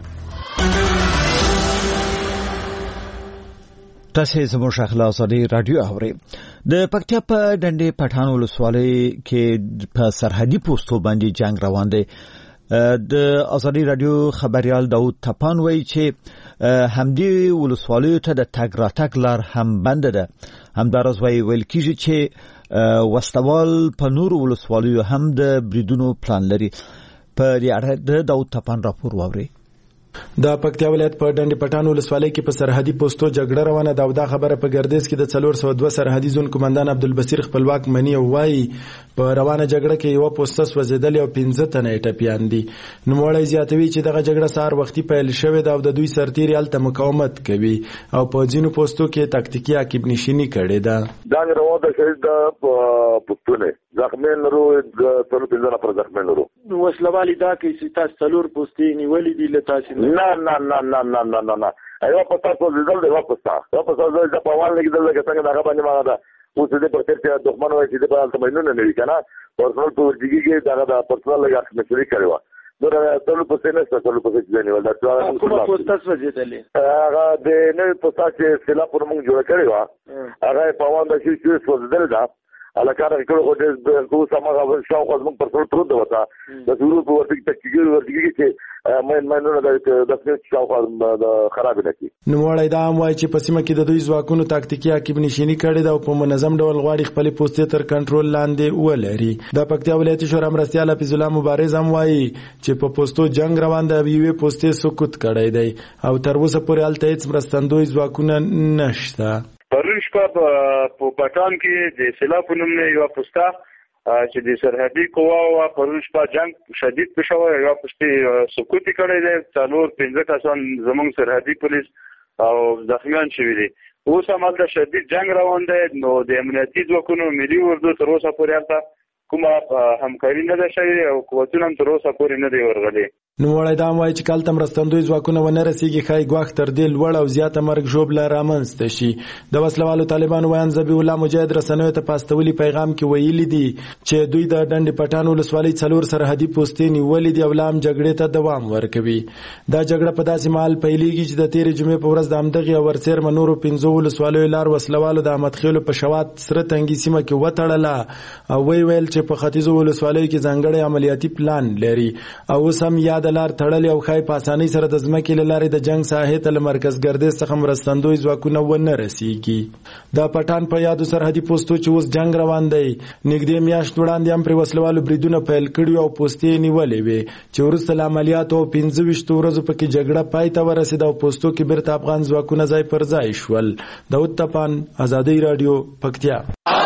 تاسو زموږ غږ ازادي رادیو اورئ. د پکتیا په ډنډي پټان ولسوالۍ کې په سرحدي پوسټو باندې جنگ روان دی. د ازادي رادیو خبريال داود تپان وایي چې همدې ولسوالیو ته د تګ راتګ لار هم بنده ده. همداراز وایي ویل کېږي چې وسلوال په نورو ولسوالیو هم د بریدونو پلان لري. په دې اړه د داود تپان راپور واورئ. د پکتیا ولایت په ډنډي پټان ولسوالۍ کې په سرحدي پوسټو جګړه روانه ده او دا خبره په ګردیز کې د څلور سوه دوه سرحدي زون کمانډان عبدالبصیر خپلواک منی وایي په روانه جګړه کې یو پوسټه سوځېدلې او پنځه تنه یې ټپیان دي. نوموړی زیاتوي چې دغه جګړه سهار وختي پیل شوې ده او د دوی سرتیري هلته مقاومت کوي او په ځینو پوسټو کې تاکتیکي عقب نشیني کړې ده. دا روانه ده چې د پوسټونه زخمین لرو د ټول پنځه نفر زخمین لرو. وسلوالي دا کې چې تاسو څلور پوسټې نیولې دي له تاسو نه نه نه نه نه نه نه نه ایو پتا څو ځل دی واپستا واپس ځل د پوان لګي دلته څنګه دا باندې ما ده اوس دې پر تر دښمن وایي چې په الته مینونه نه وی کنه پرسنل په ورځګي کې دا د پرسنل لګا مسلې کړو نو ټول په سینې سره ټول په ځای نیول دا ټول کومه پوسټه سوځېدلې هغه د نوې پوسټه چې سلا پر موږ جوړ کړی و هغه پوان د شي چې سوځېدل دا الکاره کړو خو دې کو سمغه شاو خو موږ پر ټول تر وتا د ضرور په ورته کې تکګي ورته چې مې مې نه د د شاو خو خراب نه کی. نو وړای دا هم وایي چې په سیمه کې د دوی ځواکونو تاکتیکي عقب نشیني کړې ده او په منظم ډول غواړي خپل پوسټې تر کنټرول لاندې ولري. د پکتیا ولایتي شورا مرستیال حفیظ الله مبارز هم وایي چې په پوسټو جنگ روان ده او یوې پوسټې سقوط کړی دی او تر اوسه پورې هلته هیڅ مرستندوی ځواکونه نشته. پرون شپه په پټان کې د سیلاب په نوم یو پوسټه چې د سرحدي قواو پرون شپه جنگ شدید پېښ شو یو پوسټه سقوط کړی دی. څلور پنځه کسان زموږ سرحدي پولیس او زخمیان شوي دي. اوس همالته شدید جنگ روان دی نو د امنیتي ځواکونو ملي اردو تر اوسه پورې هلته کومه همکاري نه ده شوې او قوتونه هم تر اوسه پورې نه دی ورغلي. نوموړی دا هم وایي چې کله مرستندوی ځواکونه ونه رسیږي ښایي ګواښ تر دې لوړ او زیاته مرګ ژوبله رامنځته شي. د وسلوالو طالبانو ویان ذبیح الله مجاهد رسنیو ته په استولي پیغام کې ویلي دي چې دوی د ډنډ پټان ولسوالۍ څلور سرحدي پوستې نیولې دي او لا هم جګړې ته دوام ورکوي. دا جګړه په داسې مهال پیلېږي چې د تېرې جمعې په ورځ د همدغې او ورڅېرمه نورو پنځو ولسوالیو لار وسلوالو د احمد خیلو په شوات سره تنګي سیمه کې وتړله او وی ویل چې په ختیځو ولسوالیو کې ځانګړی عملیاتي پلان لري او اوس هم یا د لار تړلې او ښایي په اسانۍ سره د ځمکې له لارې د جنګ ساحې ته له مرکز ګردیز څخه مرستندوی ځواکونه ونه رسیږي. د پټان په یادو سرحدي پوستو چې اوس جنګ روان دی نږدې میاشت وړاندې هم پرې وسلوالو بریدونه پیل کړي او پوستې نیولې وې چې وروسته له عملیاتو او پنځه ویشتو ورځو پکې جګړه پای ته ورسېده او پوستو کې بیرته افغان ځواکونه ځای پر ځای شول. داود تپان، ازادي راډیو، پکتیا.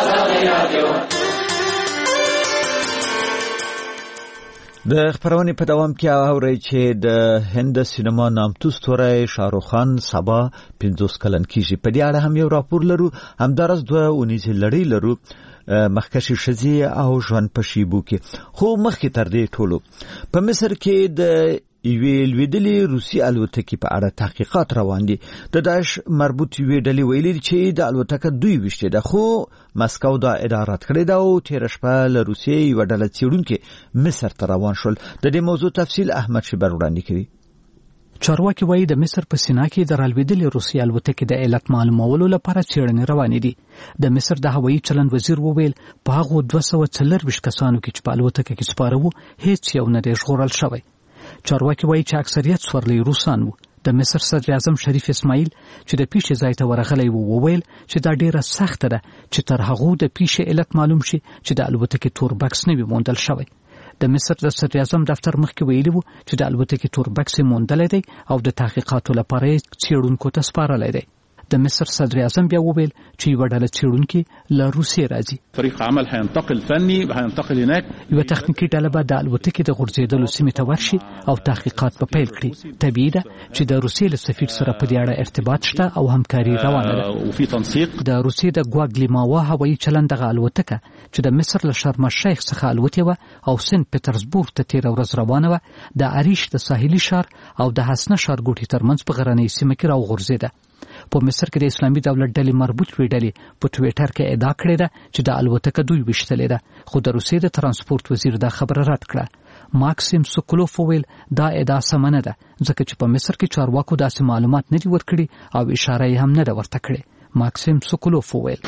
د خبرونې په دوام کې اورئ چې د هند سینما نامتو ستوری شاهرخ خان سبا پنځوس کلن کیږي. په دې اړه هم یو راپور لرو. همداراز دوه اونیزې لړۍ لرو مخکښې ښځې او ژوند په شیبو کې. خو مخکې تر دې ټولو په مصر کې د یوې لوېدلې روسي الوتکې په اړه تحقیقات روان دي. د داعش مربوط یوې ډلې ویلي چې د الوتکه دوی ویشتې ده خو مسکو دا ادعا رد کړې ده او تېره شپه له روسیې یوه ډله څېړونکي مصر ته روان شول. د دې موضوع تفصیل احمد شیبر وړاندې کوي. چارواکي وایي د مصر په سینا کې د رالوېدلې روسي الوتکې د علت معلومولو لپاره څېړنې روانې دي. د مصر د هوایي چلند وزیر وویل په هغو دوه سوه څلرویشت کسانو کې چې په الوتکه کې سپاره وو هیڅ یو نه دی ژغورل شوی. چارواکي وایي چې اکثریت سورلي روسان وو. د مصر صدر اعظم شریف اسماعیل چې د پیښې ځای ته ورغلی وو وویل چې دا ډیره سخته ده چې تر هغو د پیښې علت معلوم شي چې د الوتکې تور بکس نه وي موندل شوی. د مصر د صدر اعظم دفتر مخکې ویلي وو چې د الوتکې تور بکس موندلی دی او د تحقیقاتو لپاره یې څېړونکو ته سپارلی دی. د مصر صدر اعظم بیا وویل چې یوه ډله څېړونکي له روسیې راځي. فريق عمل هينتقل فني هينتقل هناك. یوه تخنیکي ډله به د الوتکې د غورځېدلو سیمې ته ورشي او تحقیقات به پیل کړي. طبیعي ده چې د روسیې له سفیر سره په دې اړه ارتباط شته او همکاري روانه ده. وفي تنسيق. د روسیې د ګواګلیماوا هوایي چلند دغه الوتکه چې د مصر له شرم الشیخ څخه الوتې وه او سنت پټرزبورګ ته تېره ورځ روانه وه د اریش د ساحلي ښار او د حسنه ښارګوټي ترمنځ په غرنۍ سیمه کې راوغورځېده. په مصر کې د اسلامي دولت ډلې مربوط وې ډلې په ټویټر کې ادعا کړې ده چې د الوتکه دوی ویشتلې ده خو د روسیې د ترانسپورت وزیر دا خبره رد کړه. ماکسیم سوکولوف وویل دا ادعا سمه نه ده ځکه چې په مصر کې چارواکو داسې معلومات نه دي ورکړي او اشاره یې هم نه ده ورته کړې. ماکسیم سوکولوف وویل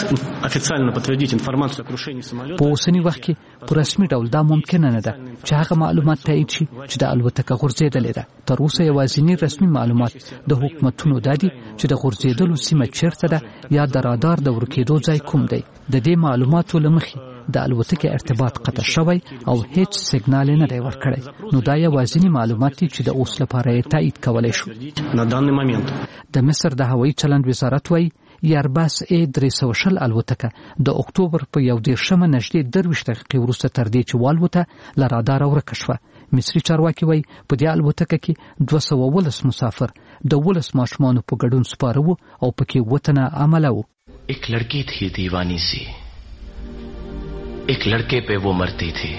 په اوسني وخت کې په رسمي ډول دا ممکنه نه ده چې هغه معلومات تایید شي چې د الوتکه غورځېدلې ده. تر اوسه یوازینی رسمي معلومات د حکومتونو دا دي چې د غورځېدلو سیمه چیرته ده یا د رادار د ورکېدو ځای کوم دی. د دې معلوماتو له مخې د الوتکې ارتباط قطع شوی او هیڅ سیګنال نه دی ورکړی. نو دا یوازینی معلومات دي چې د اوس لپاره یې تایید کولی شو. د مصر د هوایي چلند وزارت وایي ایرباس ای درې سوه شل الوتکه د اکتوبر په یو دېرشمه نږدې درویشت دقیقې وروسته تر دې چې والوته له راداره ورکه شوه. مصري چارواکي وایي په دې الوتکه کې دوه سوه ولس مسافر د ولس ماشومانو په ګډون سپاره وو او پکې اووه تنه عمله وو. ایک لڑکی تھی دیوانی سی ایک لڑکے پہ وہ مرتی تھی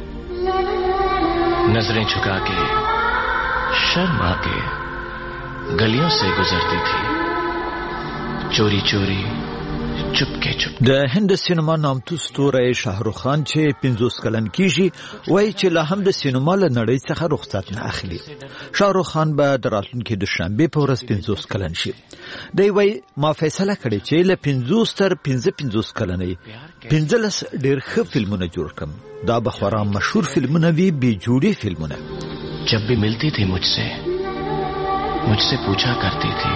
نظریں جھکا کے شرما کے گلیوں سے گزرتی تھی چوری چوری چپکه چپکه. د هند سینما نامتو ستوری شاهرخ خان چې پنځوس کلن کیږي وایي چې لا هم د سینما له نړۍ څخه رخصت نه اخلي. شاهرخ خان به د راتلونکي دوشنبې په ورځ پنځوس کلن شي. دی وایي ما فیصله کړې چې له پنځوس تر پنځه پنځوس کلنۍ پنځلس ډېر ښه فلمونه جوړ کړم. دا به خورا مشهور فلمونه وي، بې جوړې فلمونه. جب بھی ملتی تھی مجھ سے مجھ سے پوچھا کرتی تھی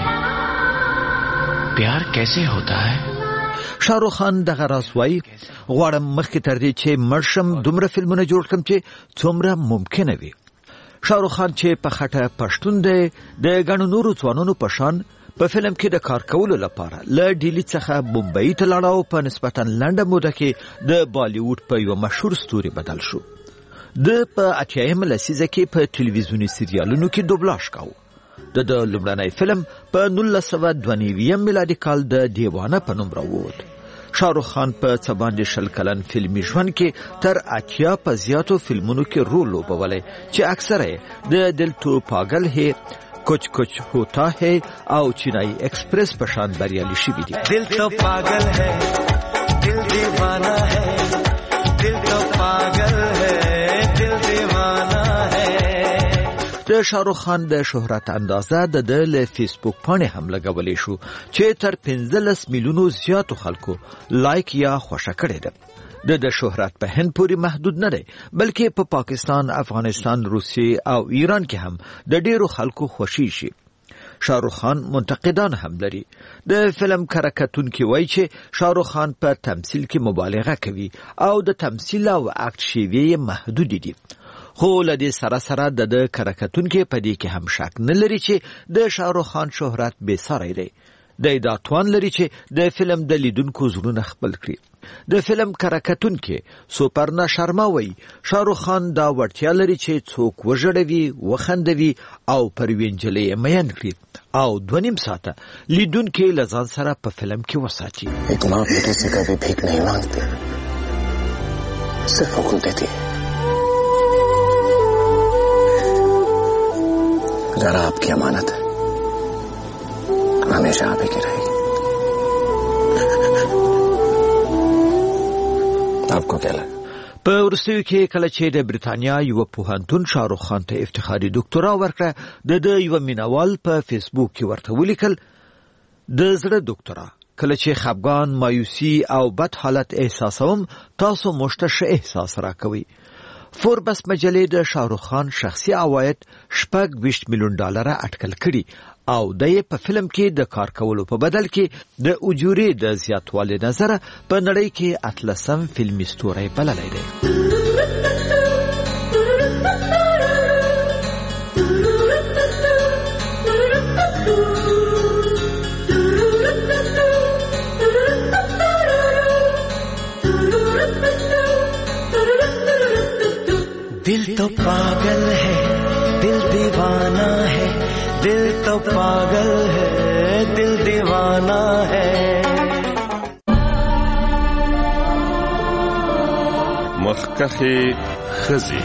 پیار کیسے ہوتا ہے. شاهرخ خان دغه راز وایي غواړم مخکې تر دې چې مړ شم دومره فلمونه جوړ کړم چې څومره ممکنه وي. شاهرخ خان چې په خټه پښتون دی د ګڼو نورو ځوانانو په شان په فلم کې د کار کولو لپاره له ډیلي څخه بمبئی ته لاړ او په نسبتا لنډه موده کې د بالیووډ په یو مشهور ستوري بدل شو. د په اتیایمه لسیزه کې په ټلویزیوني سریالونو کې دوبلاژ کاوه. د د لومړنی فلم په نولس سوه دوه نوي میلادي کال د دیوانه په نوم راووت. شاروخ خان په څه باندې شل کلن فلمي ژوند کې تر اتیا په زیاتو فلمونو کې رول لوبولی چې اکثره د دل تو پاگل ہے، کچھ کچھ ہوتا ہے او چینائی ایکسپریس په شان بریالي شوي دي. دل تو پاگل ہے، دل دیوانہ ہے، دل تو پاگل ہے، دل دیوانہ ہے. د شاروخ خان د شهرت اندازه د د له فیسبوک باندې هم لګولې شو چې تر پنځلس میلیونو زیاتو خلکو لایک یا خوښه کړې ده. د د شهرت په هند پورې محدود نه دی، بلکې په پا پاکستان، افغانستان، روسیې او ایران کې هم د ډیرو خلکو خوشي شي. شاروخ خان منتقدان هم لري. د فلم کرکټونکي وایي چې شاروخ خان په تمثيل کې مبالغه کوي او د تمثيل او اکټ شیوه محدود دي. خو لدې سره سره د کرکټونکي په دې کې هم شک نه لري چې د شاروخ خان شهرت بے ساری دی. د دا توان لري چې د فلم د لیدونکو زړونه خپل کړي. د فلم کرکټونکي سوپرنا شرما وایي شاروخ خان دا وړتیا لري چې څوک وژړوي، وخندوي او پر وینجلې مین کړي او دوه نیم ساعته لیدونکي له ځان سره په فلم کې وساتي. ایک ماں بیٹی سے کبھی بھیک نہیں مانگتی، صرف حکم دیتی ہے. ذرا آپ کی امانت ہے، ہمیشہ آپ ہی کی رہے گی. آپ کو کیا لگا؟ په وروستیو کې کله چې د بریتانیا یو پوهنتون شاروخ خان ته افتخاري ډاکټرا ورکړه، د د یو مینوال په فیسبوک کې ورته ولیکل د زړه ډاکټرا، کله چې خفګان، مایوسي او بد حالت احساسوم تاسو مشته ښه احساس راکوي. فوربس مجلې د شاروخ خان شخصي عواید شپږ ویشت میلیون ډالره اټکل کړي او د یې په فلم کې د کار کولو په بدل کې د اجورې د زیاتوالي نظر په نړۍ کې اتلسم فلمي ستوری بللی دی. दिल तो पागल है, दिल दीवाना है, दिल तो पागल है, दिल दीवाना है. مخکخي خزي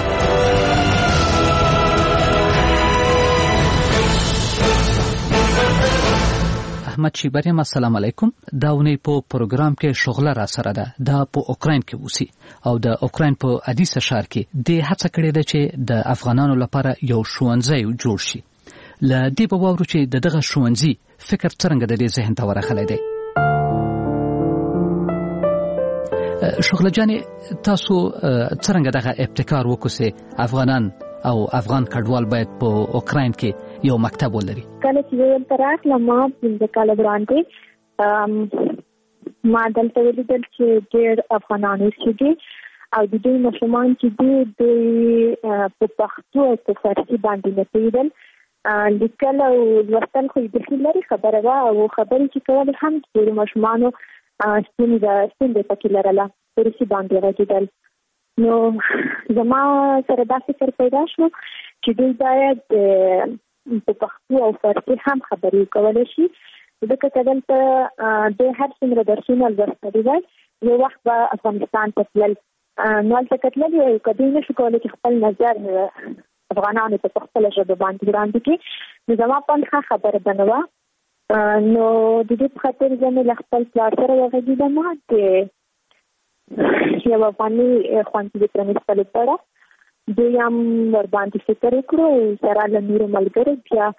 احمد شیبریم، السلام علیکم. دا ونی په پروګرام کې شغله را سره ده. دا په اوکراین کې وسی او د اوکراین په ادیسه ښار کې د هڅه کړې ده چې د افغانانو لپاره یو ښوونځی جوړ شي. ل دې په واورو چې دغه ښوونځي فکر څنګه د دې ذهن ته ورغلی دی. شغله جانې، تاسو څنګه دغه ابتکار وکړئ افغانان او افغان کډوال باید په اوکراین کې یو مکتب ولري؟ کله چې یو تراک لمه د کال وړاندې ما دلته ولیدل چې ډېر افغانانو چې او د دوی ماشومان چې دوی په پښتو او په فارسي باندې نه پوهېدل، لیکل او لوستل خو یې بیخي لرې خبره وه او خبرې چې کول هم د ډېرو ماشومانو ستونزه پکې لرله، په روسي باندې غږېدل. نو زما سره دا فکر پیدا شو چې دوی باید په پښتو او فارسي هم خبرې وکولی شي، ځکه چې دلته دوی هر څومره درسونه لوستلي وای، یو وخت به افغانستان ته تلل، نو هلته که تللي وای که دوی نشو کولی چې خپل نظر افغانانو ته په خپله ژبه باندې وړاندې کړي، نو زما په ښه خبره به نه وه. نو د دې په خاطر زه مې له خپل پلار سره وغږېدم چې یو افغاني ښوونځي د پرانیستلو په اړه دوی هم ورباندې فکر وکړو، سره له نورو ملګرو بیا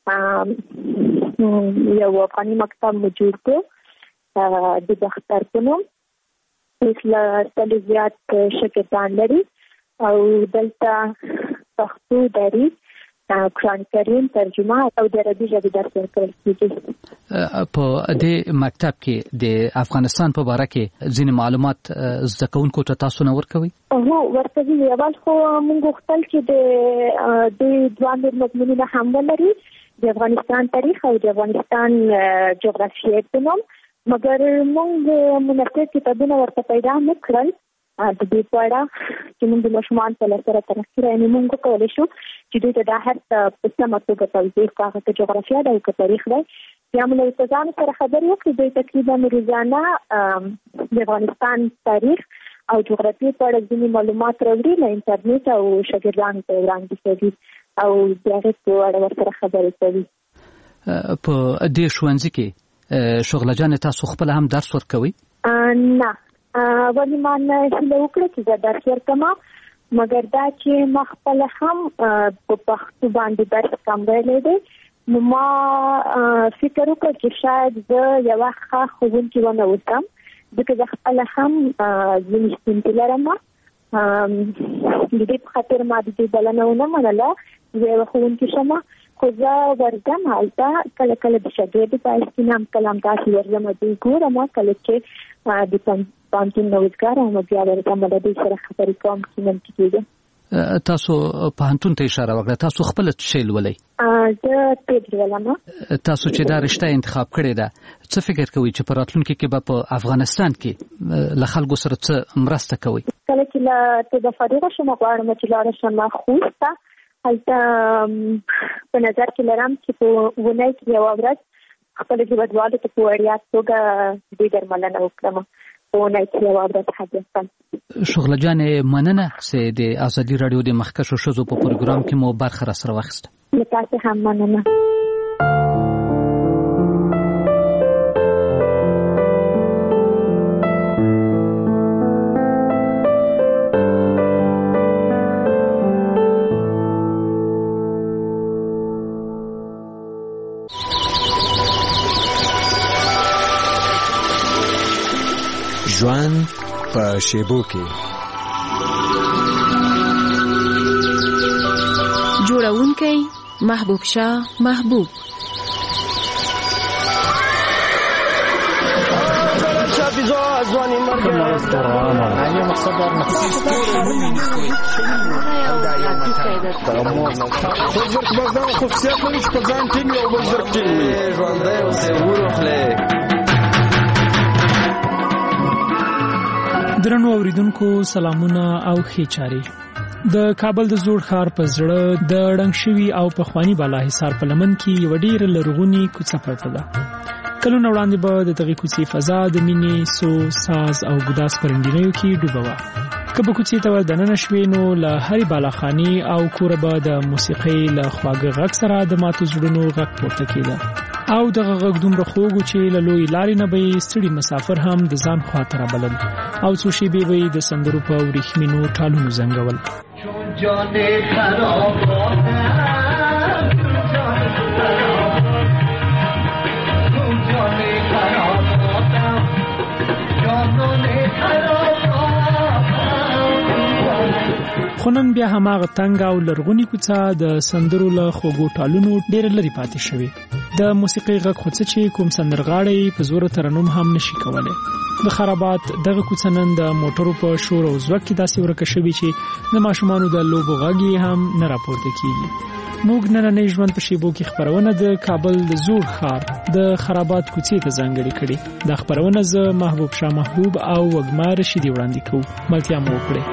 یو افغاني مکتب مو جوړ کړو د باختر په نوم. اوس له سلو زیات شاګردان لري او دلته پښتو، دري، قرآن کریم، ترجمه او د عربي ژبې درس ورکول کېږي. په دې مکتب کې د افغانستان په باره کې ځینې معلومات زده کوونکو ته تاسو نه ورکوئ؟ هو ورکوي. اول خو موږ غوښتل چې د دوی دوه نور مضمونونه هم ولري، د افغانستان تاریخ او د افغانستان جغرافیې په نوم، مګر موږ مناسب کتابونه ورته پیدا نه کړل د دې په اړه چې موږ د ماشومان په لسره ترخیره، یعنې موږ وکولی شو چې دوی ته دا هر څه په سمه توګه توضیح کړو، هغه که جغرافیه ده او که تاریخ دی، یا موږ له استادانو سره خبرې وکړې. دوی تقریبا روزانه د افغانستان تاریخ او جغرافیې په اړه ځینې معلومات راوړي له انټرنیټ او شاګردانو ته وړاندې کوي او د هغې په اړه ورسره خبرې کوي. په دې ښوونځي کې شغله جانې تاسو خپله هم درس ورکوئ؟ نه، ولې ما نه هیله وکړه چې زه درس ورکوم، مګر دا چې ما خپله هم په پښتو باندې درس کم ویلی دی، نو ما فکر وکړ چې شاید زه یوه ښه ښوونکې ونه اوسم، ځکه زه خپله هم ځینې ستونزې لرم. د دې په خاطر ما د دې بلنه ونه منله زه یوه ښوونکې شم، خو زه ورځم هلته کله کله د شاګردې په حیث کې نه هم کله همداسې ورځم، دوی ګورم کله چې د پوهنتون نوښتګار یم بیا ورځم له دوی سره خبرې کوم چې نمتو کېږم. تاسو پوهنتون ته اشاره وکړه، تاسو خپله څه شی لولئ؟ زه طب لولم. تاسو چې دا رشته انتخاب کړې ده، څه فکر کوئ چې په راتلونکي کې به په افغانستان کې له خلکو سره څه مرسته کوئ؟ کله چې له طبه فارغه شم غواړم چې لاړه شم خوست ته، هلته په نظر کې لرم چې په اونۍ کې یوه ورځ خپلو هېوادوالو ته په وړیا توګه دې درملنه وکړم. شغله جانې مننه چې د ازادي راډیو د مخکښو ښځو په پروګرام کې مو برخه راسره واخیسته. له تاسو هم مننه. ژوند په شیبو کې جوړونکی محبوب شاه محبوب درنو اوریدونکو سلامونه او ښې چارې. د کابل د زوړ ښار په زړه د ړنګ شوي او پخواني بالا حصار په لمن کې یوه ډېره لرغونې کوڅه پرته ده. کلونه وړاندې به د دغې کوڅې فضا د مینې، سو، ساز او ګداس په رنګینیو کې ډوبه وه. که به کوڅې ته ور دننه شوې نو له هرې بالاخانې او کوره به د موسیقۍ له خواږه غږ سره د ماتو زړونو غږ پورته کېده او دغه غږ دومره خوږ و چې له لویې لارې نه به یې ستړي مسافر هم د ځان خواته رابلل او څو شېبې به یې د سندرو په وریښمینو ټالونو زنګول. خو نن بیا هماغه تنګ او لرغونې کوڅه د سندرو له خوږو ټالونو ډېره لرې پاتې شوې. د موسیقۍ غږ خو څه چې کوم سندرغاړی په زوره ترنم هم نشي کولی. د خرابات دغه کوڅه نن د موټرو په شور او ځواک کې داسې ورکه شوې چې د ماشومانو د لوبو غږ یې هم نه راپورته کېږي. موږ نننی ژوند په شیبو کې خپرونه د کابل د زوړ ښار د خرابات کوڅې ته ځانګړې کړې. دا خپرونه زه محبوب شاه محبوب او وږمه رشیدي وړاندې کوو. ملتیا مو وکړئ.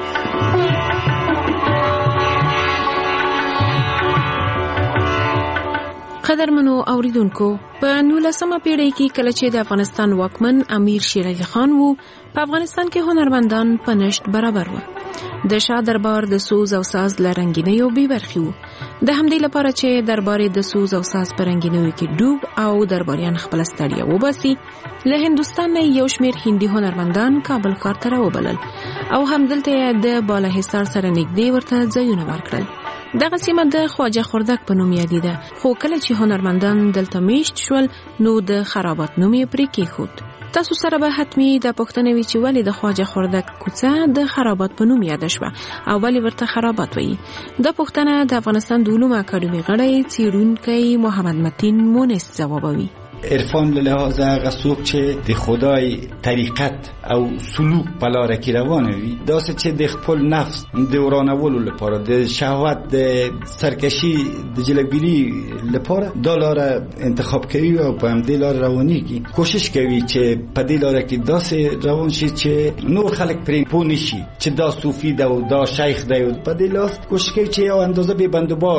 قدرمنو اوریدونکو، په نولسمه پیړۍ کې کله چې د افغانستان واکمن امیر شیر علي خان وو، په افغانستان کې هنرمندان په نشت برابر وو. د شاه دربار د سوز او ساز له رنګینیو بې برخې وو. د همدې لپاره چې دربار د سوز او ساز په رنګینیو کې ډوب او درباریان خپل ستړیا وباسي، له هندوستان نه یو شمېر هندي هنرمندان کابل ښار ته راوبلل او همدلته یې د بالاحصار سره نږدې ورته ځایونه ورکړل. دغه سیمه د خواجه خردک په نوم یادېده، خو کله چې هنرمندان دلته میشت شول نو د خرابات نوم یې پرې کېښود. تاسو سره به حتمي دا پوښتنه وي چې ولې د خواجه خردک کوڅه د خرابات په نوم یاده شوه او ولې ورته خرابات وایي. دا پوښتنه د افغانستان د علومو اکاډمي غړی څېړونکی محمد متین مونس ځوابوي. عرفان له لحاظ هغه څوک چې د خدای طریقت او سلوک په لاره کې روان وي، داسې چې د خپل نفس د ورانولو لپاره، د شهوت د سرکشي د جلوګیری لپاره دا لاره انتخاب کوي او په همدې لاره روانېږي. کوشش کوي چې په دې لاره کې داسې روان شي چې نور خلک پرې پوه نشي چې دا صوفي ده او دا شیخ ده. په دې لاس کوشش کوي چې یو اندازه بې بندوبار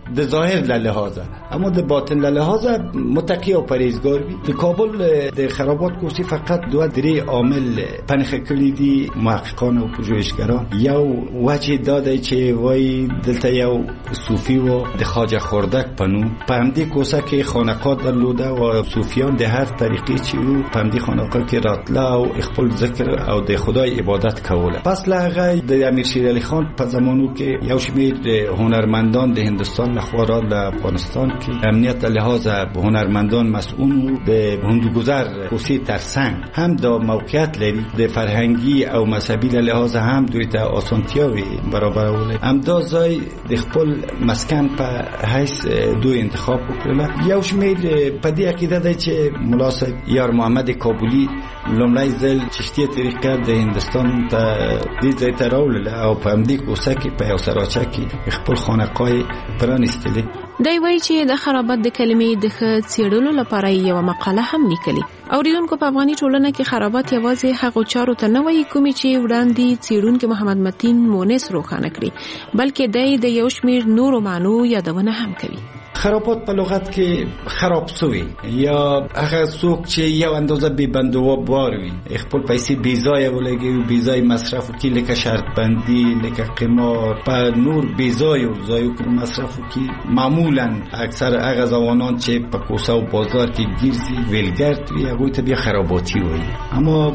د ظاهر له لحاظه، اما د باطن له لحاظه متقی او پرهیزګار وي. د کابل د خرابات کوسی فقط دوه درې عامل پنهخه کړی دي محققان او پژوهشګران. یو وجه دا دی چې وای دلته یو صوفي و د خواجه خردک پنو په همدې کوڅه کې خانقاه درلوده او صوفیان د هر طریقې چې وو په همدې خانقاه کې راتله او خپل ذکر او د خدای عبادت کوله. پس له هغه د امیر شیر علي خان په زمانو کې یو شمېر هنرمندان د هندستان لخوا را د افغانستان کې امنیت لحاظ هنرمندان مسئول وو. د هندوګذر کوڅې ترڅنګ هم دا موقعیت لري، د فرهنګي او مذهبي لحاظ هم دوی ته اسانتیاوي برابرول. همدا ځای د خپل مسکن په حیث دوی انتخاب وکړل. یو شمېر په دې عقیده دی چې ملا صاحب یار محمد کابلی لومړی ځل چشتیه طریقه د هندستان ته دې ځای ته راوړله او په همدې کوڅه کې په یو سراچه کې خپل خانقاه پرانیستلې. دی وایي چې د خرابات د کلمې د ښه څېړلو لپاره یوه مقاله هم لیکلې. اوریدونکو، په افغاني ټولنه کې خرابات یوازې هغو چارو ته نه وایي کومې چې وړاندې څېړونکي محمد متین مونس روښانه کړي، بلکې دی د یو شمېر نورو معنو یادونه هم کوي. خرابات په لغت کې خراب سوی یا هغه څوک چې یو اندازه بې بندوبار وي، خپل پیسې بې ځایه ولګوي، بې ځای مصرف وکړي، لکه شرط بندي، لکه قمار، په نور بې ځایو ځایو کې مصرف وکړي. معمولا اکثر هغه ځوانان چې په کوڅه او بازار کې ګرځي ویلګرد وي، هغوی ته بیا خراباتی وایي. اما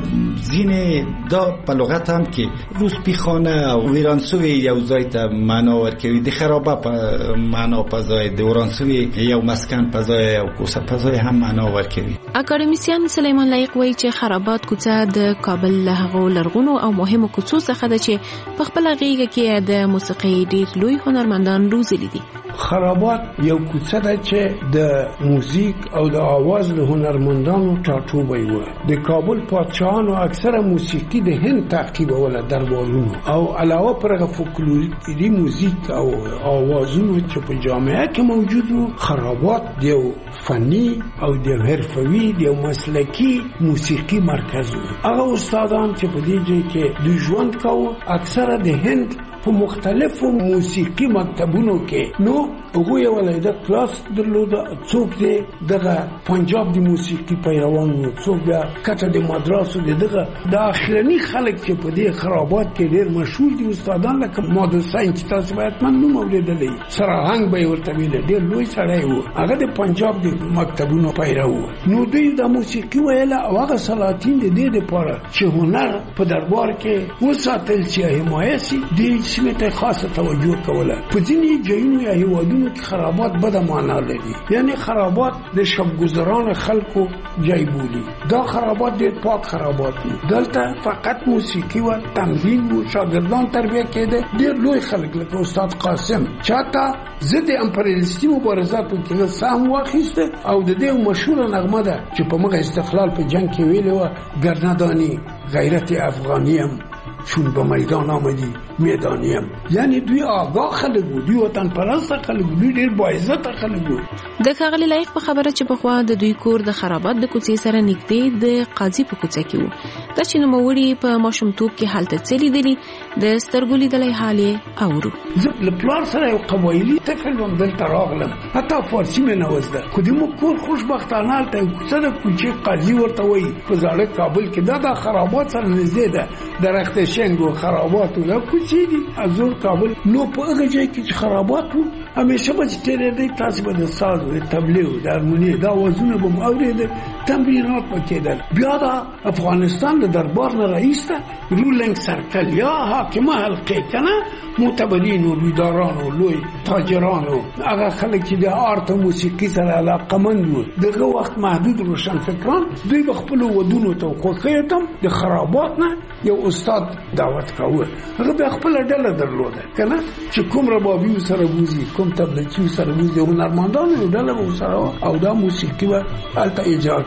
ځینې دا په لغت هم کې روسپیخانه او ویران سوی یو ځای ته معنا ورکوي. د خرابه په معنا په ځای د وران یو مسکن پزای او کوڅه پزای هم معنا ورکوي. اکاډمیسیان سلیمان لایق وایي چې خرابات کوڅه د کابل له هغو لرغونو او مهمو کوڅو څخه ده چې په خپل غیږه کې د موسیقۍ ډېر لوی هنرمندان روزلي دي. خرابات یو کوڅه ده چې د موزیک او د आवाज له هنرمندانو ټاټوبی و. د کابل پادشاهانو اکثره موسیقي د هند تعقیبوله دربارونو او علاوه پر هغه فولکلوري موزیک او आवाजونو چې په جامعه کې موجود وو، خرابات دیو فني او دیو حرفوي دیو مسلکی موسیقي مرکز و. هغه استادان چې په دې ځای کې د ژوند کاوه اکثره د هند په مختلفو موسیقي مکتبونو کې نو هغه یو ولایت کلاس درلوده. څوک دې دغه پنجاب د موسیقي پیروان وو، څوک د کټه د مدرسو دغه د اخرنی خلک چې په دې خرابات کې ډېر مشهور دي استادان لکه مادو ساين چې تاسو باید من نوم اوریدلې. سراهنګ به ورته ویل، ډېر لوی سړی وو، هغه د پنجاب د مکتبونو پیرو وو. نو دوی د موسیقي ویله او هغه سلاطین د دې لپاره چې هنر په دربار کې وساتل شي حمایت شي د سیمه ته خاصه توجه کوله. په ځینې ځایونو یا هیوادونو کې خرابات بده معنا لري، یعنی خرابات د شبګزران خلکو ځای بولي. دا خرابات ډېر پاک خرابات دي. دلته فقط موسیقي و تمرین و شاګردان تربیه کېده. ډېر لوی خلک لکه استاد قاسم چاته ضد امپریالیستي مبارزه په کې سهم واخیسته او د دې مشهور نغمه ده چې په مغه استقلال په جنگ کې ویلې و، ګرنادانی غیرت افغانیم چون به میدان آمدی میدانیم. یعنی دوی آگاه خلق بود، دوی وطن پرست خلق بود، دوی ډېر باعزت خلق بود. د ښاغلي لایق په خبره چې په خوا د دوی کور د خرابات د کوڅې سره نږدې د قاضي په کوڅه کې وو. دا چې نوموړي په ماشومتوب کې هلته څه لیدلي د سترګو لیدلی حال یې اورو. زه له پلار سره یو قبایلي طفل وم، دلته راغلم، حتی فارسي مې نه وه زده، خو زموږ کور خوشبختانه هلته یو کوڅه ده، کوچې قاضي ورته وایي، په زاړه کابل کې دا د خرابات سره نږدې ده، درخت شنګ و خرابات و دا کوڅې دي ازور کابل. نو په هغه ځای کې چې خرابات وو همیشه به چې تېرېدی تاسې به د ساز د تبلې و د هارمونیې دا آوازونه به مو اورېدل، تمرینات به کېدل. بیا د افغانستان د دربار نه رئیسته رولنګ سرکل یا حاکمه حلقې که نه معتبرین و لویداران و لوی تاجران و هغه خلک چې د آرت او موسیقي سره علاقمند وو، دغه وخت محدود روشنفکران دوی به خپلو ودونو ته خوښیو ته د خرابات نه یو استاد دعوت کاوه. هغه بیا خپله ډله درلوده که نه چې کوم ربابي سره بوځي، کوم تبلچي سره بوځي، هنرمندانو یو ډله به ورسره وه او دا موسیقي به هلته اجرا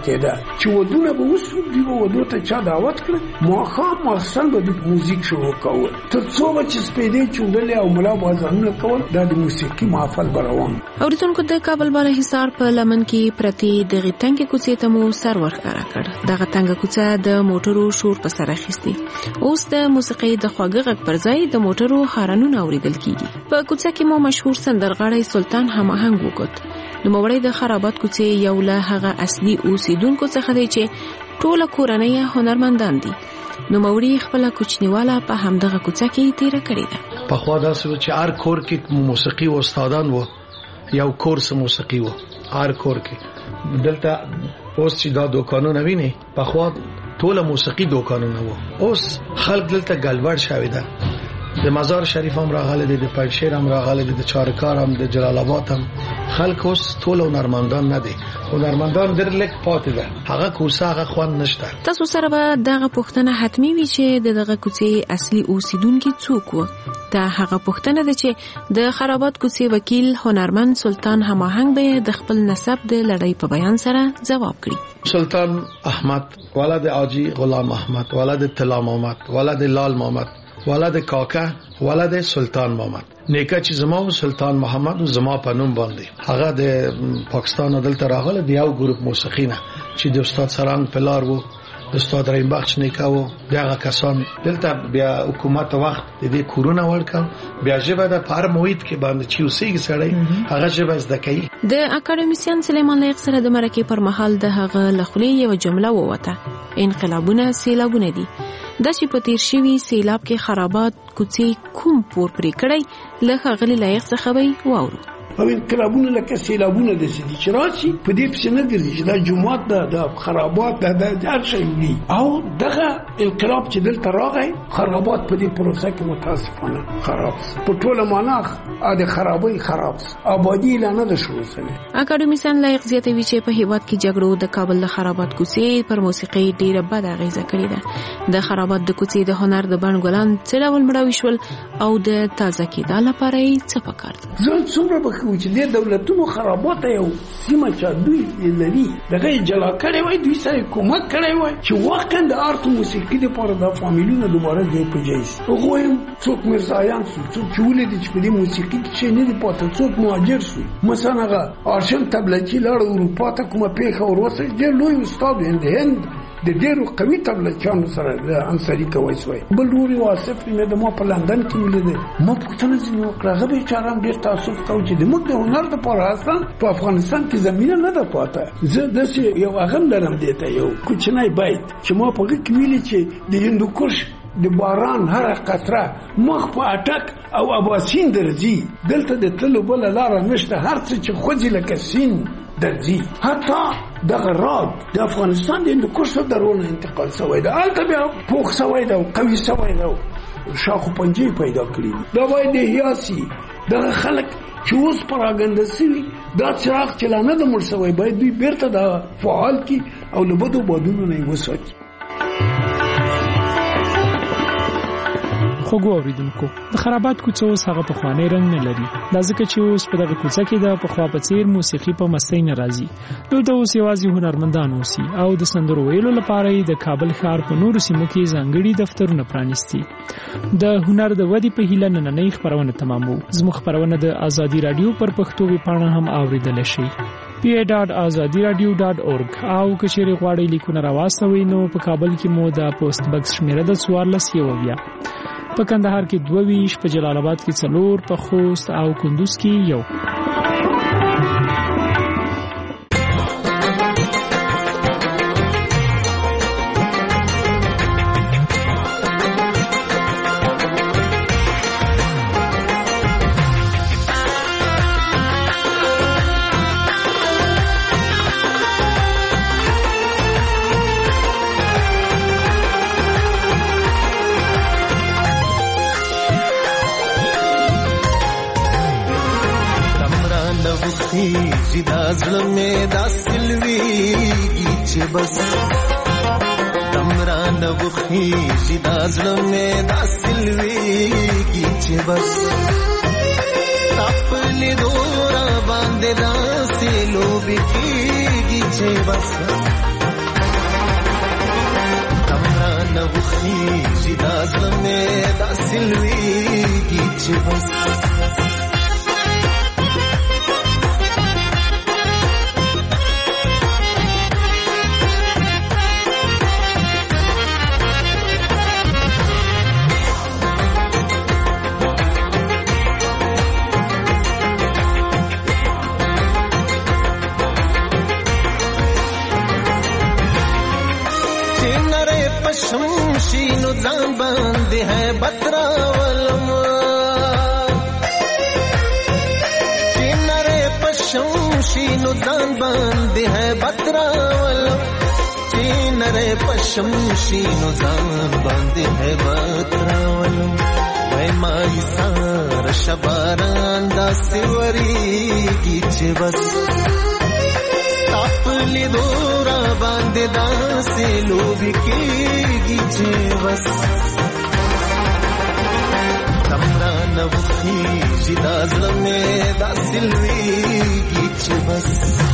کېده چې ودونه به وسو دی ودو ته چا دعوت کړ ماخام ماخسن به د موزیک شروع کاوه تر څو چې سپېدې چوندلې او ملا بازارونه کول دا د موسیقي محفل بروان. اوریدونکو د کابل بالا حصار په لمن کې پرتی د غټنګ کوڅې ته مو سر ورخاره کړ. د غټنګ کوڅه د موټرو شور په سر اخیستي. اوس د موسیقي د خواږه غږ پر ځای د موټرو هارنونه اوریدل کیږي. په کوڅه کې مو مشهور سندرغاړی سلطان هماهنګ وکړ. د موړی د خرابات کوڅې یو له هغه اصلي اوسیدونکو څخه دی چې ټوله کورنۍ هنرمندان دي. نو موړی خپل کوچنیواله په همدغه کوڅه کې تیر کړی ده. په خوا داسې چې هر کور کې موسیقي استادان وو یو کورس موسیقي وو هر کور کې. دلته اوس چې دا دوکانونه ویني په خوا ټوله موسیقي دوکانونه وو. اوس خلک دلته ګلوړ شوی ده. د مزار شریف هم راغلي دي د پنځشیر هم راغلي دي د چارکار هم د جلال آباد هم. خلک اوس ټول هنرمندان نه دي. هنرمندان ډېر لږ پاتې ده. هغه کوڅه هغه خوند نشته. تاسو سره به دغه پوښتنه حتمی وي چې دغه کوڅې اصلي اوسیدونکي څوک وو. دا هغه پوښتنه ده چې د خرابات کوڅې وکیل هنرمند سلطان هماهنګ به د خپل نسب د لړۍ په بیان سره ځواب کړي. سلطان احمد ولد آجی غلام احمد ولد طلا محمد ولد لال محمد ولد کاکا ولد سلطان محمد. نیکه چې زما سلطان محمد او زما په نوم باندې هغه د پاکستان دلته راغله د یو ګروپ موسیقي نه چې د استاد سرنګ پلار وو د استاد رحیم بخش نیکه وو. دغه کسان دلته بیا حکومت وخت د دې کورونه ورکړ بیا ژبه د پار محیط کې باندې چې اوسېږي سړی هغه ژبه زده کوي. د اکاډمیسین سلیمان لایق سره د مرکې پر مهال د هغه لخلې یو جمله ووته. انقلابونه سیلابونه دي. د چې په تیر شوي سیلاب کې خرابات کوڅې کوم پور پرې کړی له هغه لایق څخه به واورو. او انقلابونه لکه سیلابونه د سدي چې راشي په دې پسې نه ګرځي چې دا جمعات ده د خرابات ده د هر شي دي. او دغه انقلاب چې دلته راغی خرابات په دې پروسه کې متاسفانه خراب په ټوله معنا د خرابۍ خراب آبادی لانه ده شروع سره. اکاډمیسان لایق زیاتوي چې په هیواد کې جګړو د کابل د خرابات کوڅې پر موسیقي ډیره بد اغیزه کړې ده. د خرابات د کوڅې د هنر د بڼ ګلان څه ډول مړاوي شول او د تازه کېدو لپاره یې څه پکار ده. زه څومره چې د دولتونو خرابات یو سیمه چې دوی لري دغه جلا کړي وای دوی سره کومک کړي وای چې واقعا د آرت موسیقي لپاره د فامیلونو دوباره دی په جایز. هغه څوک مرزایان څوک چې ولې د په دې موسیقي کې نه دی پاتې څوک مهاجر شو. مثلا هغه آرشم تبلچی لار اروپا ته کومه پیښه ورسره د لوی استاد هند هند د ډیرو قوي تبلچانو سره د انصاری کوي سوی. بل ډوري واسف مې د ما په لندن کې ولیدل. ما پوښتنه ځنی وکړه هغه به چارم ډیر تاسف کوي چې د موږ د هنر د پر اصلا په افغانستان کې زمينه نه ده پاته. زه د یو اغم درم دیته یو کوچنی بیت چې ما په کې ویلي چې د هندوکش د باران هر قطره مخ په اٹک او اباسین درځي. دلته د تلو بل لار نشته هر څه چې خوځي لکه سین درځي. حتی دغه راد د افغانستان د هندوکش درونه انتقال شوی ده. البته بیا پوخ شوی ده او قوي شوی ده. شاخو پنجې پیدا کړی دا وای د هياسي دغه خلک چې اوس پراګنده سوي دا څراغ چلانه د مړ شوی باید دوی بیرته دا فعال کی او له بدو بادونو نه وساتي. خوګو اوریدونکو د خرابات کوڅه اوس هغه په خوانې رنگ نه لري. دا ځکه چې اوس په دغه کوڅه کې د پخوا په څیر موسیقي په مستی نه راځي. دلته اوس یوازې هنرمندان اوسي او د سندرو ویلو لپاره د کابل ښار په نورو سیمو کې ځانګړي دفترونه پرانیستي. د هنر د ودې په هیله نننۍ خپرونه تمامو. زموږ خپرونه د آزادي رادیو پر پښتو ویبپاڼه هم اوریدل شي پی ای ډاټ آزادي رادیو ډاټ اورګ. او که چیرې غواړئ لیکونه راواستوئ نو په کابل کې مو د پوسټ بکس شمیره د څوارلس یو بیا، په کندهار کې دوه ویشت، په جلال آباد کې څلور، په خوست او کندوز کې یو. دا زلمه دا سلویږي چې بس تمران وخی چې دا زلمه دا سلویږي چې بس خپل دورا باندې دا سلو بکیږي چې بس وخیږي دا زمه دا سلويږي چې بس ځان باندې ہے بتراولم چینره پښم شینو ځان باندې ہے بتراولم چینره پښم شینو ځان باندې ہے بتراولم وای مای سار شباران دا سیوريږي چې بس تپلی دورا باندې داسې لوبي کېږي چې بس تمنا نه وخیږي دا زړه مې داسې لویږي چې بس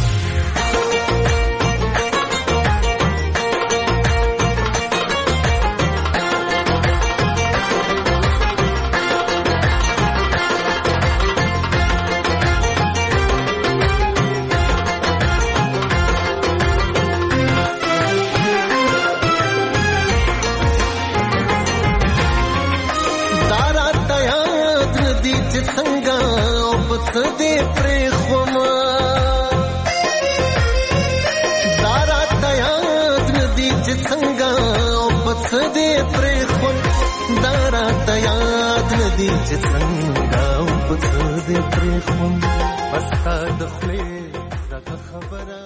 دې پرې خوما دارا تیاد ندی چې څنګه او پڅ دې پرې خوم دارا تیاد ندی چې څنګه او پڅ دې پرې خوم پستا د خپل دا خبره